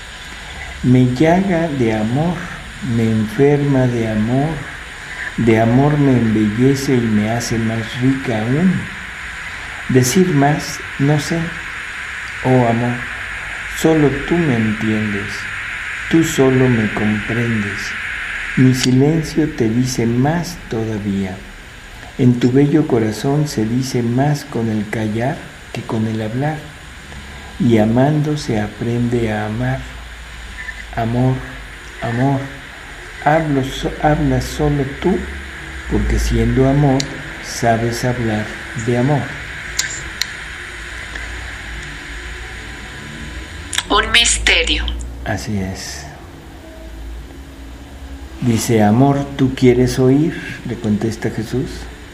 Speaker 2: Me llaga de amor, me enferma de amor, de amor me embellece y me hace más rica aún. Decir más, no sé, oh amor, solo tú me entiendes, tú solo me comprendes. Mi silencio te dice más todavía. En tu bello corazón se dice más con el callar que con el hablar. Y amando se aprende a amar. Amor, amor, hablo, so, hablas solo tú, porque siendo amor, sabes hablar de amor.
Speaker 1: Un misterio.
Speaker 2: Así es. Dice, amor, ¿tú quieres oír? Le contesta Jesús.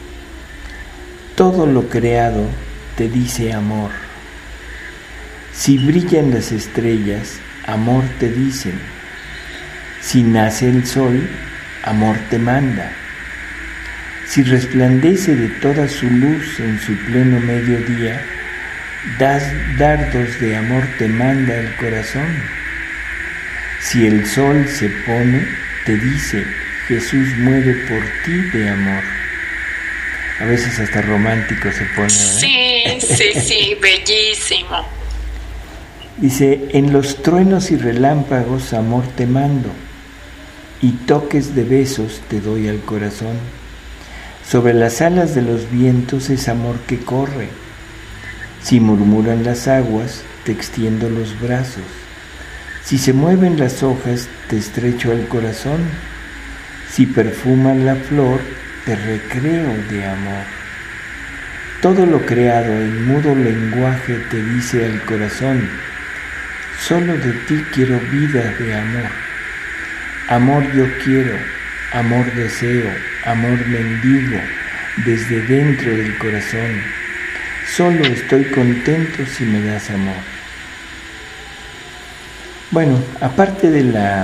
Speaker 2: Todo lo creado te dice amor. Si brillan las estrellas, amor te dicen. Si nace el sol, amor te manda. Si resplandece de toda su luz en su pleno mediodía, das dardos de amor te manda el corazón. Si el sol se pone, te dice, Jesús muere por ti de amor. A veces hasta romántico se pone, ¿eh?
Speaker 1: Sí, sí, sí, bellísimo.
Speaker 2: Dice, en los truenos y relámpagos amor te mando, y toques de besos te doy al corazón. Sobre las alas de los vientos es amor que corre. Si murmuran las aguas, te extiendo los brazos. Si se mueven las hojas, te estrecho al corazón. Si perfuman la flor, te recreo de amor. Todo lo creado en mudo lenguaje te dice al corazón, solo de ti quiero vida de amor. Amor yo quiero, amor deseo, amor mendigo, desde dentro del corazón. Solo estoy contento si me das amor. Bueno, aparte de la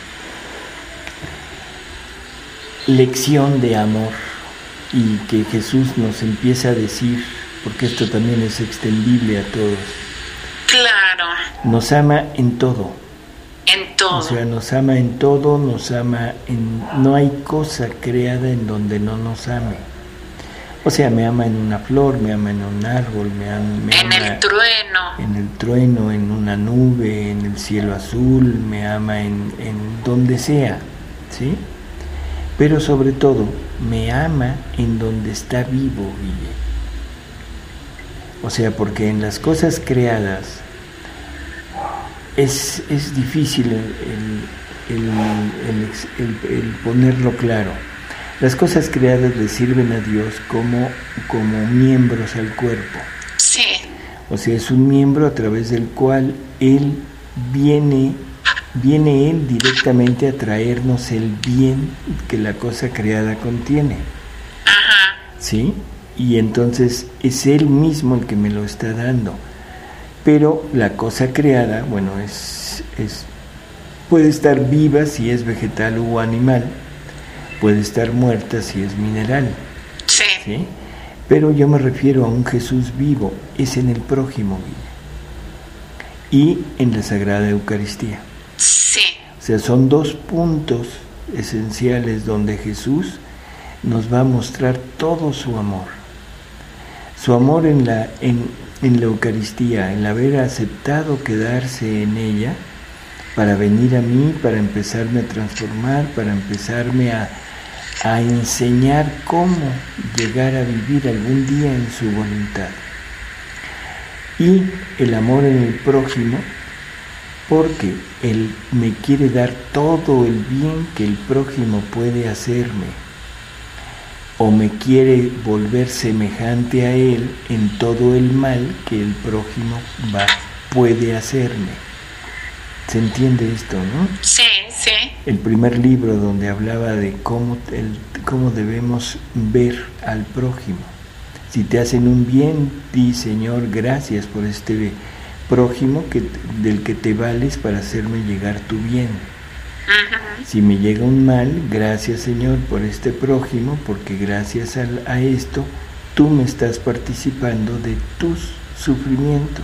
Speaker 2: lección de amor y que Jesús nos empieza a decir, porque esto también es extendible a todos,
Speaker 1: Claro.
Speaker 2: nos ama en todo.
Speaker 1: En todo.
Speaker 2: O sea, nos ama en todo, nos ama en... No hay cosa creada en donde no nos ame. O sea, me ama en una flor, me ama en un árbol, me ama, me
Speaker 1: en
Speaker 2: ama
Speaker 1: el trueno.
Speaker 2: en el trueno, en una nube, en el cielo azul, me ama en, en donde sea, ¿sí? Pero sobre todo, me ama en donde está vivo, Guille. O sea, porque en las cosas creadas es, es difícil el, el, el, el, el, el ponerlo claro. Las cosas creadas le sirven a Dios como, como miembros al cuerpo.
Speaker 1: Sí.
Speaker 2: O sea, es un miembro a través del cual Él viene, viene Él directamente a traernos el bien que la cosa creada contiene.
Speaker 1: Ajá.
Speaker 2: ¿Sí? Y entonces es Él mismo el que me lo está dando. Pero la cosa creada, bueno, es, es puede estar viva si es vegetal o animal, puede estar muerta si es mineral.
Speaker 1: Sí.
Speaker 2: ¿Sí? Pero yo me refiero a un Jesús vivo, es en el prójimo vive. Y en la Sagrada Eucaristía.
Speaker 1: Sí.
Speaker 2: O sea, son dos puntos esenciales donde Jesús nos va a mostrar todo su amor. Su amor en la, en, en la Eucaristía, en haber aceptado quedarse en ella para venir a mí, para empezarme a transformar, para empezarme a, a enseñar cómo llegar a vivir algún día en su voluntad. Y el amor en el prójimo, porque Él me quiere dar todo el bien que el prójimo puede hacerme, o me quiere volver semejante a Él en todo el mal que el prójimo va, puede hacerme. ¿Se entiende esto, no?
Speaker 1: Sí, sí.
Speaker 2: El primer libro donde hablaba de cómo, el, cómo debemos ver al prójimo. Si te hacen un bien, di Señor, gracias por este prójimo que, del que te vales para hacerme llegar tu bien.
Speaker 1: Uh-huh.
Speaker 2: Si me llega un mal, gracias Señor por este prójimo, porque gracias a, a esto tú me estás participando de tus sufrimientos.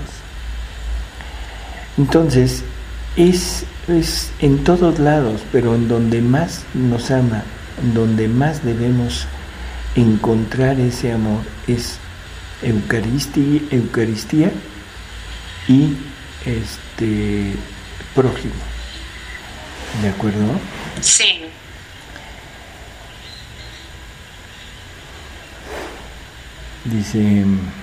Speaker 2: Entonces, es, es en todos lados, pero en donde más nos ama, en donde más debemos encontrar ese amor, es Eucaristía, Eucaristía y este prójimo. ¿De acuerdo?
Speaker 1: Sí.
Speaker 2: Dice,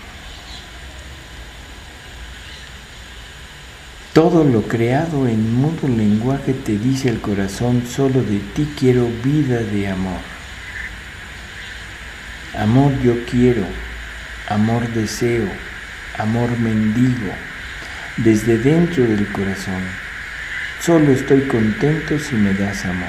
Speaker 2: todo lo creado en mudo lenguaje te dice al corazón, solo de ti quiero vida de amor. Amor yo quiero, amor deseo, amor mendigo, desde dentro del corazón. Solo estoy contento si me das amor.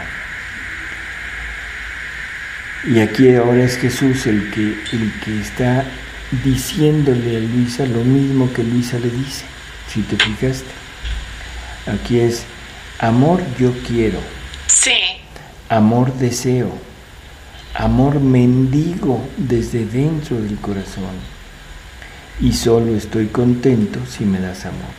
Speaker 2: Y aquí ahora es Jesús el que, el que está diciéndole a Luisa lo mismo que Luisa le dice, si te fijaste. Aquí es amor yo quiero,
Speaker 1: Sí.
Speaker 2: amor deseo, amor mendigo desde dentro del corazón. Y solo estoy contento si me das amor.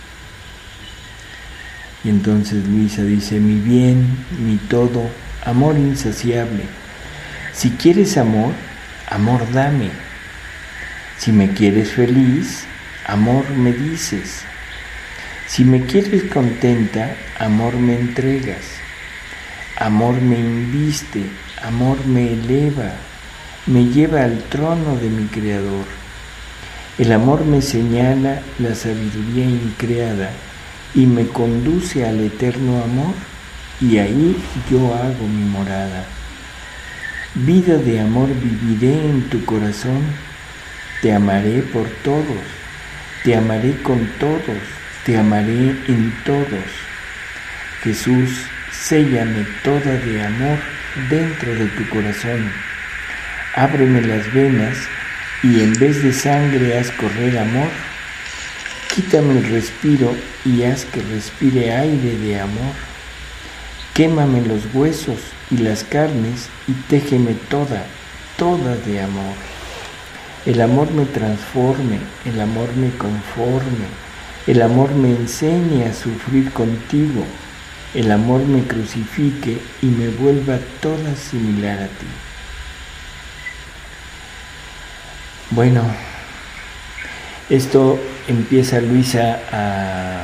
Speaker 2: Y entonces Luisa dice, mi bien, mi todo, amor insaciable. Si quieres amor, amor dame. Si me quieres feliz, amor me dices. Si me quieres contenta, amor me entregas. Amor me inviste, amor me eleva, me lleva al trono de mi Creador. El amor me señala la sabiduría increada y me conduce al eterno amor, y ahí yo hago mi morada. Vida de amor viviré en tu corazón, te amaré por todos, te amaré con todos, te amaré en todos. Jesús, séllame toda de amor dentro de tu corazón, ábreme las venas y en vez de sangre haz correr amor. Quítame el respiro y haz que respire aire de amor. Quémame los huesos y las carnes y téjeme toda, toda de amor. El amor me transforme, el amor me conforme, el amor me enseñe a sufrir contigo, el amor me crucifique y me vuelva toda similar a ti. Bueno, esto empieza Luisa a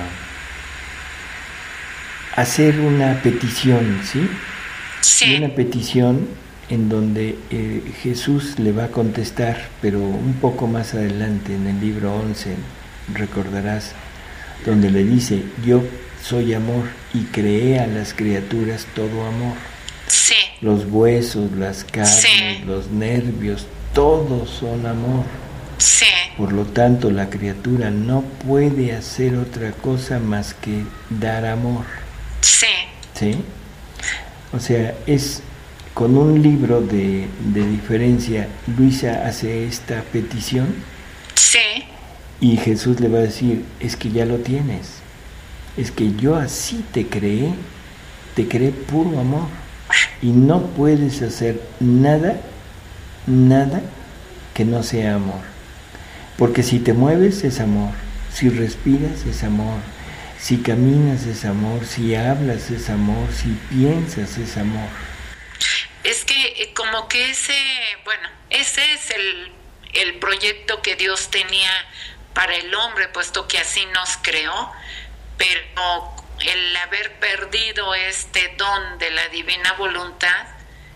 Speaker 2: hacer una petición, ¿sí?
Speaker 1: Sí.
Speaker 2: Una petición en donde eh, Jesús le va a contestar, pero un poco más adelante en el libro once, recordarás, donde le dice, yo soy amor y creé a las criaturas todo amor.
Speaker 1: Sí.
Speaker 2: los huesos, las carnes,
Speaker 1: sí.
Speaker 2: los nervios, todos son amor.
Speaker 1: Sí.
Speaker 2: Por lo tanto, la criatura no puede hacer otra cosa más que dar amor.
Speaker 1: Sí.
Speaker 2: ¿Sí? O sea, es con un libro de, de diferencia, Luisa hace esta petición.
Speaker 1: Sí.
Speaker 2: Y Jesús le va a decir, es que ya lo tienes. Es que yo así te creé, te creé puro amor. Y no puedes hacer nada, nada que no sea amor. Porque si te mueves es amor, si respiras es amor, si caminas es amor, si hablas es amor, si piensas es amor.
Speaker 1: Es que como que ese, bueno, ese es el, el proyecto que Dios tenía para el hombre, puesto que así nos creó, pero el haber perdido este don de la divina voluntad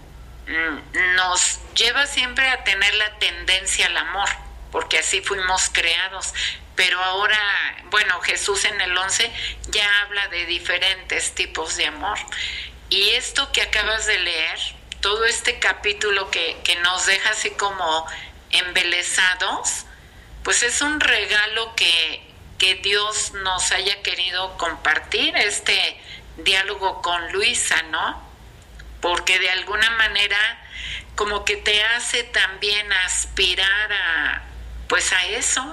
Speaker 1: nos lleva siempre a tener la tendencia al amor, porque así fuimos creados. Pero ahora, bueno, Jesús en el once ya habla de diferentes tipos de amor. Y esto que acabas de leer, todo este capítulo que, que nos deja así como embelesados, pues es un regalo que, que Dios nos haya querido compartir, este diálogo con Luisa, ¿no? Porque de alguna manera como que te hace también aspirar a, pues a eso.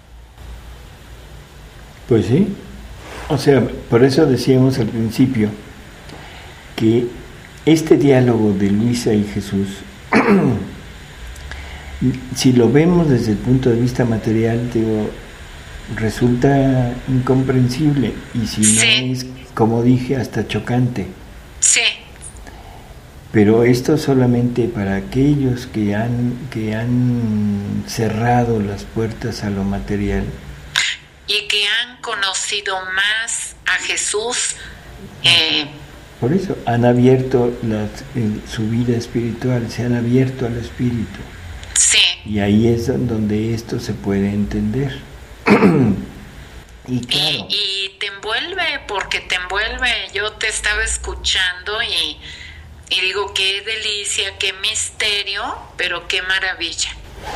Speaker 2: Pues sí, o sea, por eso decíamos al principio que este diálogo de Luisa y Jesús, si lo vemos desde el punto de vista material, digo, resulta incomprensible y si no
Speaker 1: sí.
Speaker 2: es, como dije, hasta chocante.
Speaker 1: Sí.
Speaker 2: Pero esto solamente para aquellos que han, que han cerrado las puertas a lo material.
Speaker 1: Y que han conocido más a Jesús. Eh,
Speaker 2: Por eso han abierto las, eh, su vida espiritual, se han abierto al espíritu.
Speaker 1: Sí.
Speaker 2: Y ahí es donde esto se puede entender. Y claro.
Speaker 1: Y, y te envuelve, porque te envuelve. Yo te estaba escuchando y, y digo, qué delicia, qué misterio, pero qué maravilla.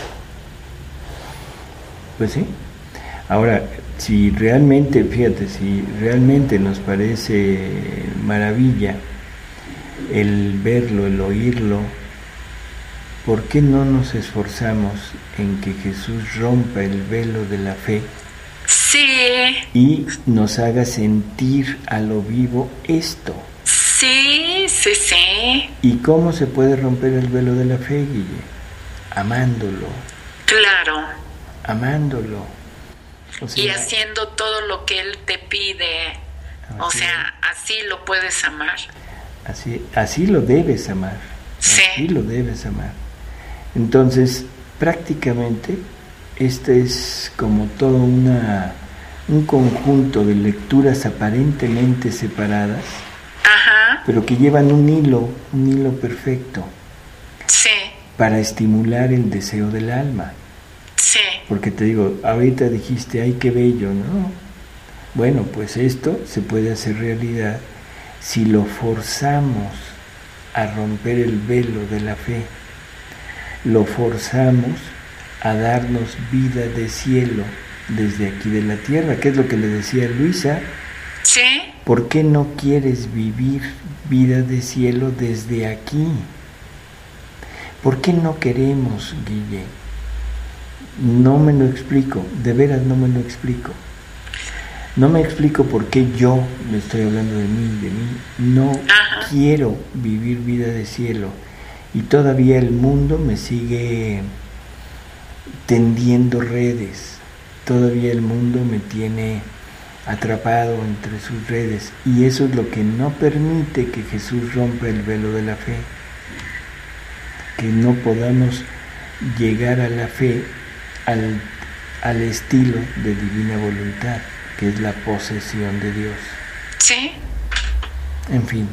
Speaker 2: Pues sí. Ahora, si realmente, fíjate, si realmente nos parece maravilla el verlo, el oírlo, ¿por qué no nos esforzamos en que Jesús rompa el velo de la fe?
Speaker 1: Sí.
Speaker 2: Y nos haga sentir a lo vivo esto.
Speaker 1: Sí, sí, sí.
Speaker 2: ¿Y cómo se puede romper el velo de la fe, Guille? Amándolo.
Speaker 1: Claro.
Speaker 2: Amándolo. O sea,
Speaker 1: y haciendo todo lo que Él te pide. O sea, así lo puedes amar.
Speaker 2: Así, así lo debes amar.
Speaker 1: Sí.
Speaker 2: Así lo debes amar. Entonces, prácticamente, este es como todo una, un conjunto de lecturas aparentemente separadas,
Speaker 1: ajá,
Speaker 2: pero que llevan un hilo, un hilo perfecto,
Speaker 1: sí,
Speaker 2: para estimular el deseo del alma.
Speaker 1: sí.
Speaker 2: Porque te digo, ahorita dijiste, ay, qué bello, ¿no? Bueno, pues esto se puede hacer realidad si lo forzamos a romper el velo de la fe. Lo forzamos a darnos vida de cielo desde aquí de la tierra, que es lo que le decía Luisa.
Speaker 1: Sí.
Speaker 2: ¿Por qué no quieres vivir vida de cielo desde aquí? ¿Por qué no queremos, Guille? No me lo explico, de veras no me lo explico. No me explico por qué yo, le estoy hablando de mí, de mí, no Ajá. quiero vivir vida de cielo. Y todavía el mundo me sigue tendiendo redes, todavía el mundo me tiene atrapado entre sus redes. Y eso es lo que no permite que Jesús rompa el velo de la fe. Que no podamos llegar a la fe al, al estilo de divina voluntad, que es la posesión de Dios.
Speaker 1: Sí.
Speaker 2: En fin.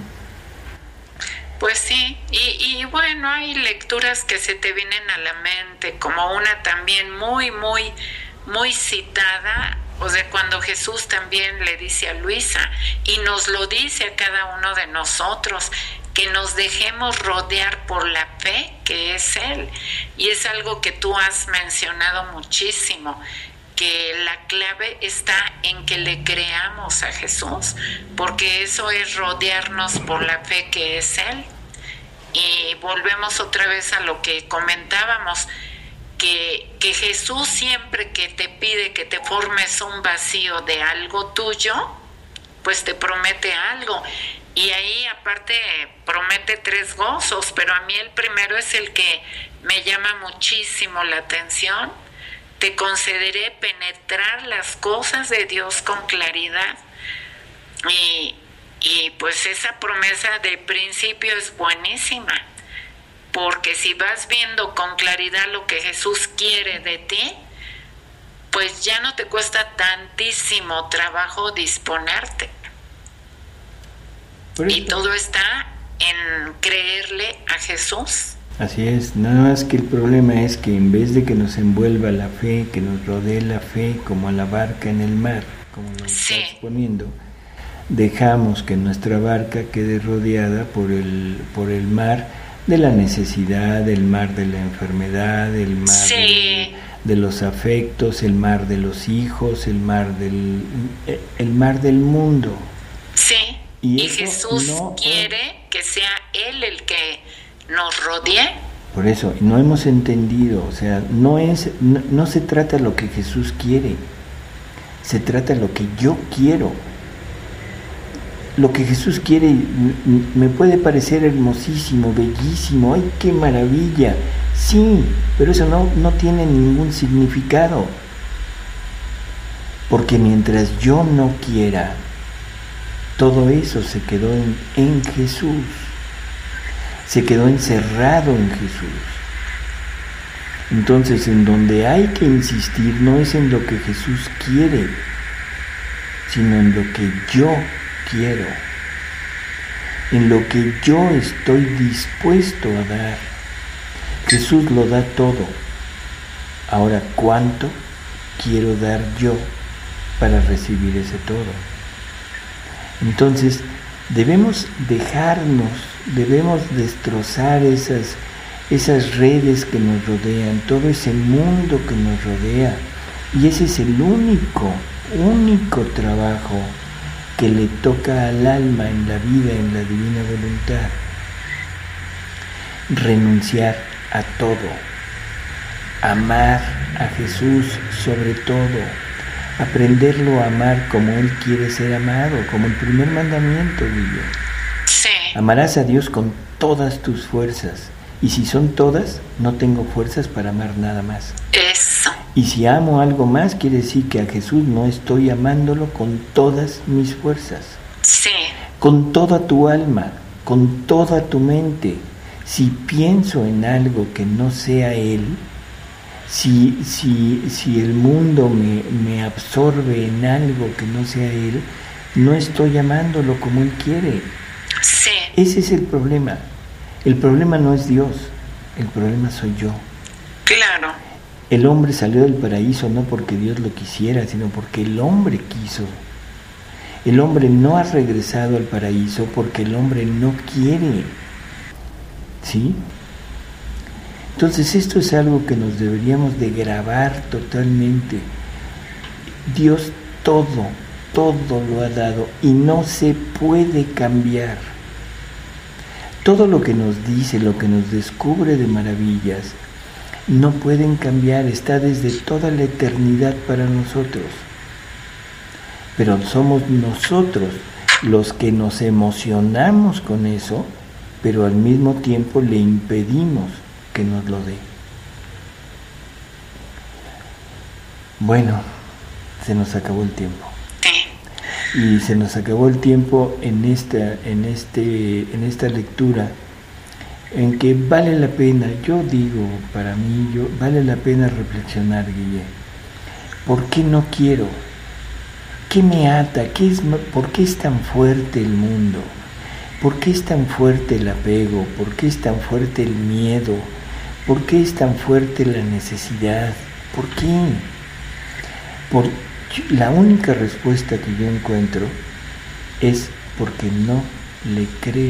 Speaker 1: Pues sí, y, y bueno, hay lecturas que se te vienen a la mente, como una también muy, muy, muy citada, o sea, cuando Jesús también le dice a Luisa, y nos lo dice a cada uno de nosotros, que nos dejemos rodear por la fe que es Él. Y es algo que tú has mencionado muchísimo, que la clave está en que le creamos a Jesús, porque eso es rodearnos por la fe que es Él. Y volvemos otra vez a lo que comentábamos, que, que Jesús siempre que te pide que te formes un vacío de algo tuyo, pues te promete algo. Y ahí aparte promete tres gozos, pero a mí el primero es el que me llama muchísimo la atención. Te concederé penetrar las cosas de Dios con claridad. Y, y pues esa promesa de principio es buenísima, porque si vas viendo con claridad lo que Jesús quiere de ti, pues ya no te cuesta tantísimo trabajo disponerte. Y todo está en creerle a Jesús.
Speaker 2: Así es, nada más que el problema es que en vez de que nos envuelva la fe, que nos rodee la fe como a la barca en el mar, como nos
Speaker 1: sí.
Speaker 2: estás poniendo, dejamos que nuestra barca quede rodeada por el, por el mar de la necesidad, el mar de la enfermedad, el mar
Speaker 1: sí.
Speaker 2: de, de los afectos, el mar de los hijos, el mar del, el mar del mundo.
Speaker 1: Sí.
Speaker 2: Y,
Speaker 1: y Jesús no quiere es... que sea Él el que nos rodee.
Speaker 2: Por eso, no hemos entendido, o sea, no es, no, no se trata lo que Jesús quiere, se trata lo que yo quiero. Lo que Jesús quiere me puede parecer hermosísimo, bellísimo, ¡ay, qué maravilla! Sí, pero eso no, no tiene ningún significado. Porque mientras yo no quiera, todo eso se quedó en, en Jesús, se quedó encerrado en Jesús. Entonces, en donde hay que insistir no es en lo que Jesús quiere, sino en lo que yo quiero, en lo que yo estoy dispuesto a dar. Jesús lo da todo. Ahora, ¿cuánto quiero dar yo para recibir ese todo? Entonces, debemos dejarnos, debemos destrozar esas, esas redes que nos rodean, todo ese mundo que nos rodea. Y ese es el único, único trabajo que le toca al alma en la vida, en la divina voluntad. Renunciar a todo, amar a Jesús sobre todo, aprenderlo a amar como Él quiere ser amado, como el primer mandamiento, Guillo.
Speaker 1: Sí.
Speaker 2: Amarás a Dios con todas tus fuerzas, y si son todas, no tengo fuerzas para amar nada más.
Speaker 1: Eso.
Speaker 2: Y si amo algo más, quiere decir que a Jesús no estoy amándolo con todas mis fuerzas.
Speaker 1: Sí.
Speaker 2: Con toda tu alma, con toda tu mente. Si pienso en algo que no sea Él, si, si, si el mundo me, me absorbe en algo que no sea Él, no estoy amándolo como Él quiere.
Speaker 1: Sí.
Speaker 2: Ese es el problema. El problema no es Dios, el problema soy yo.
Speaker 1: Claro.
Speaker 2: El hombre salió del paraíso no porque Dios lo quisiera, sino porque el hombre quiso. El hombre no ha regresado al paraíso porque el hombre no quiere. ¿Sí? Entonces esto es algo que nos deberíamos de grabar totalmente. Dios todo, todo lo ha dado y no se puede cambiar. Todo lo que nos dice, lo que nos descubre de maravillas, no pueden cambiar, está desde toda la eternidad para nosotros. Pero somos nosotros los que nos emocionamos con eso, pero al mismo tiempo le impedimos que nos lo dé. Bueno, se nos acabó el tiempo. Y se nos acabó el tiempo en esta, en este, en esta lectura, en que vale la pena, yo digo, para mí, yo, vale la pena reflexionar, Guille. ¿Por qué no quiero? ¿Qué me ata? ¿Qué es, ¿Por qué es tan fuerte el mundo? ¿Por qué es tan fuerte el apego? ¿Por qué es tan fuerte el miedo? ¿Por qué es tan fuerte la necesidad? ¿Por qué? Por, la única respuesta que yo encuentro es porque no le creo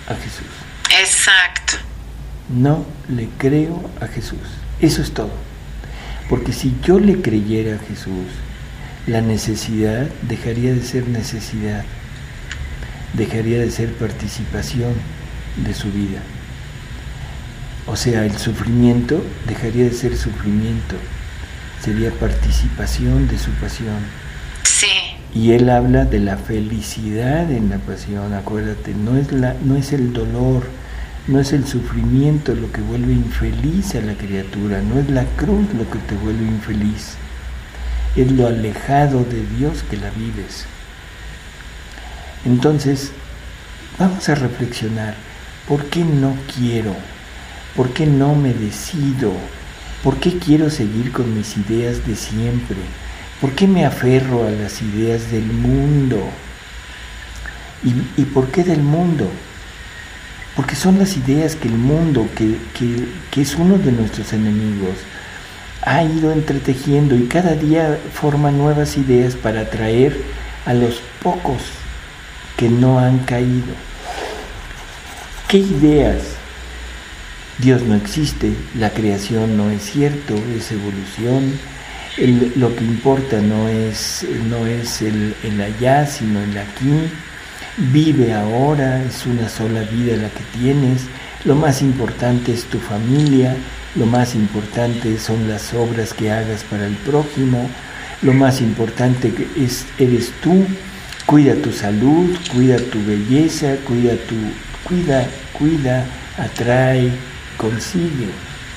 Speaker 2: a Jesús.
Speaker 1: Exacto.
Speaker 2: No le creo a Jesús. Eso es todo. Porque si yo le creyera a Jesús, la necesidad dejaría de ser necesidad, dejaría de ser participación de su vida. O sea, el sufrimiento dejaría de ser sufrimiento, sería participación de su pasión.
Speaker 1: Sí.
Speaker 2: Y él habla de la felicidad en la pasión, acuérdate, no es, la, no es el dolor, no es el sufrimiento lo que vuelve infeliz a la criatura, no es la cruz lo que te vuelve infeliz, es lo alejado de Dios que la vives. Entonces, vamos a reflexionar, ¿por qué no quiero? ¿Por qué no me decido? ¿Por qué quiero seguir con mis ideas de siempre? ¿Por qué me aferro a las ideas del mundo? ¿Y, y por qué del mundo? Porque son las ideas que el mundo, que, que, que es uno de nuestros enemigos, ha ido entretejiendo y cada día forma nuevas ideas para atraer a los pocos que no han caído. ¿Qué ideas? Dios no existe, la creación no es cierto, es evolución, el, lo que importa no es, no es el, el allá, sino el aquí, vive ahora, es una sola vida la que tienes, lo más importante es tu familia, lo más importante son las obras que hagas para el prójimo, lo más importante es, eres tú, cuida tu salud, cuida tu belleza, cuida tu, cuida, cuida, atrae, consigue.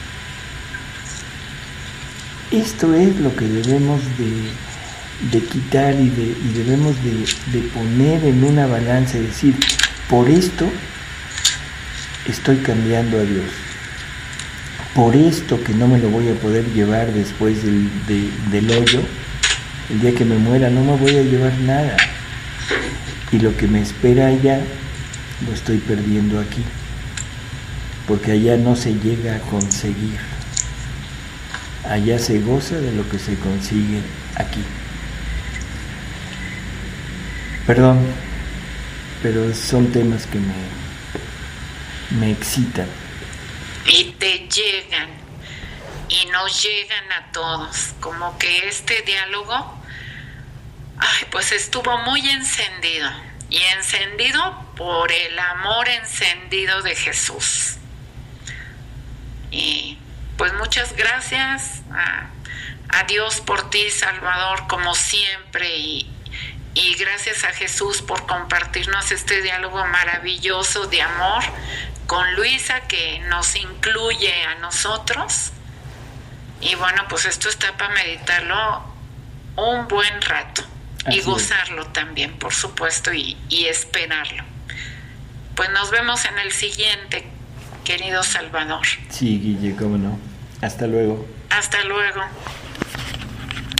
Speaker 2: Esto es lo que debemos de, de quitar y, de, y debemos de, de poner en una balanza y decir, por esto estoy cambiando a Dios, por esto que no me lo voy a poder llevar después del, de, del hoyo, el día que me muera no me voy a llevar nada, y lo que me espera allá lo estoy perdiendo aquí, porque allá no se llega a conseguir, allá se goza de lo que se consigue aquí. Perdón, pero son temas que me, me excitan.
Speaker 1: Y te llegan, y nos llegan a todos, como que este diálogo, ay, pues estuvo muy encendido, y encendido por el amor encendido de Jesús. Y pues muchas gracias a, a Dios por ti, Salvador, como siempre, y, y gracias a Jesús por compartirnos este diálogo maravilloso de amor con Luisa, que nos incluye a nosotros. Y bueno, pues esto está para meditarlo un buen rato. Así y gozarlo es. También, por supuesto, y, y esperarlo. Pues nos vemos en el siguiente, querido Salvador.
Speaker 2: Sí, Guille, cómo no. Hasta luego.
Speaker 1: Hasta luego.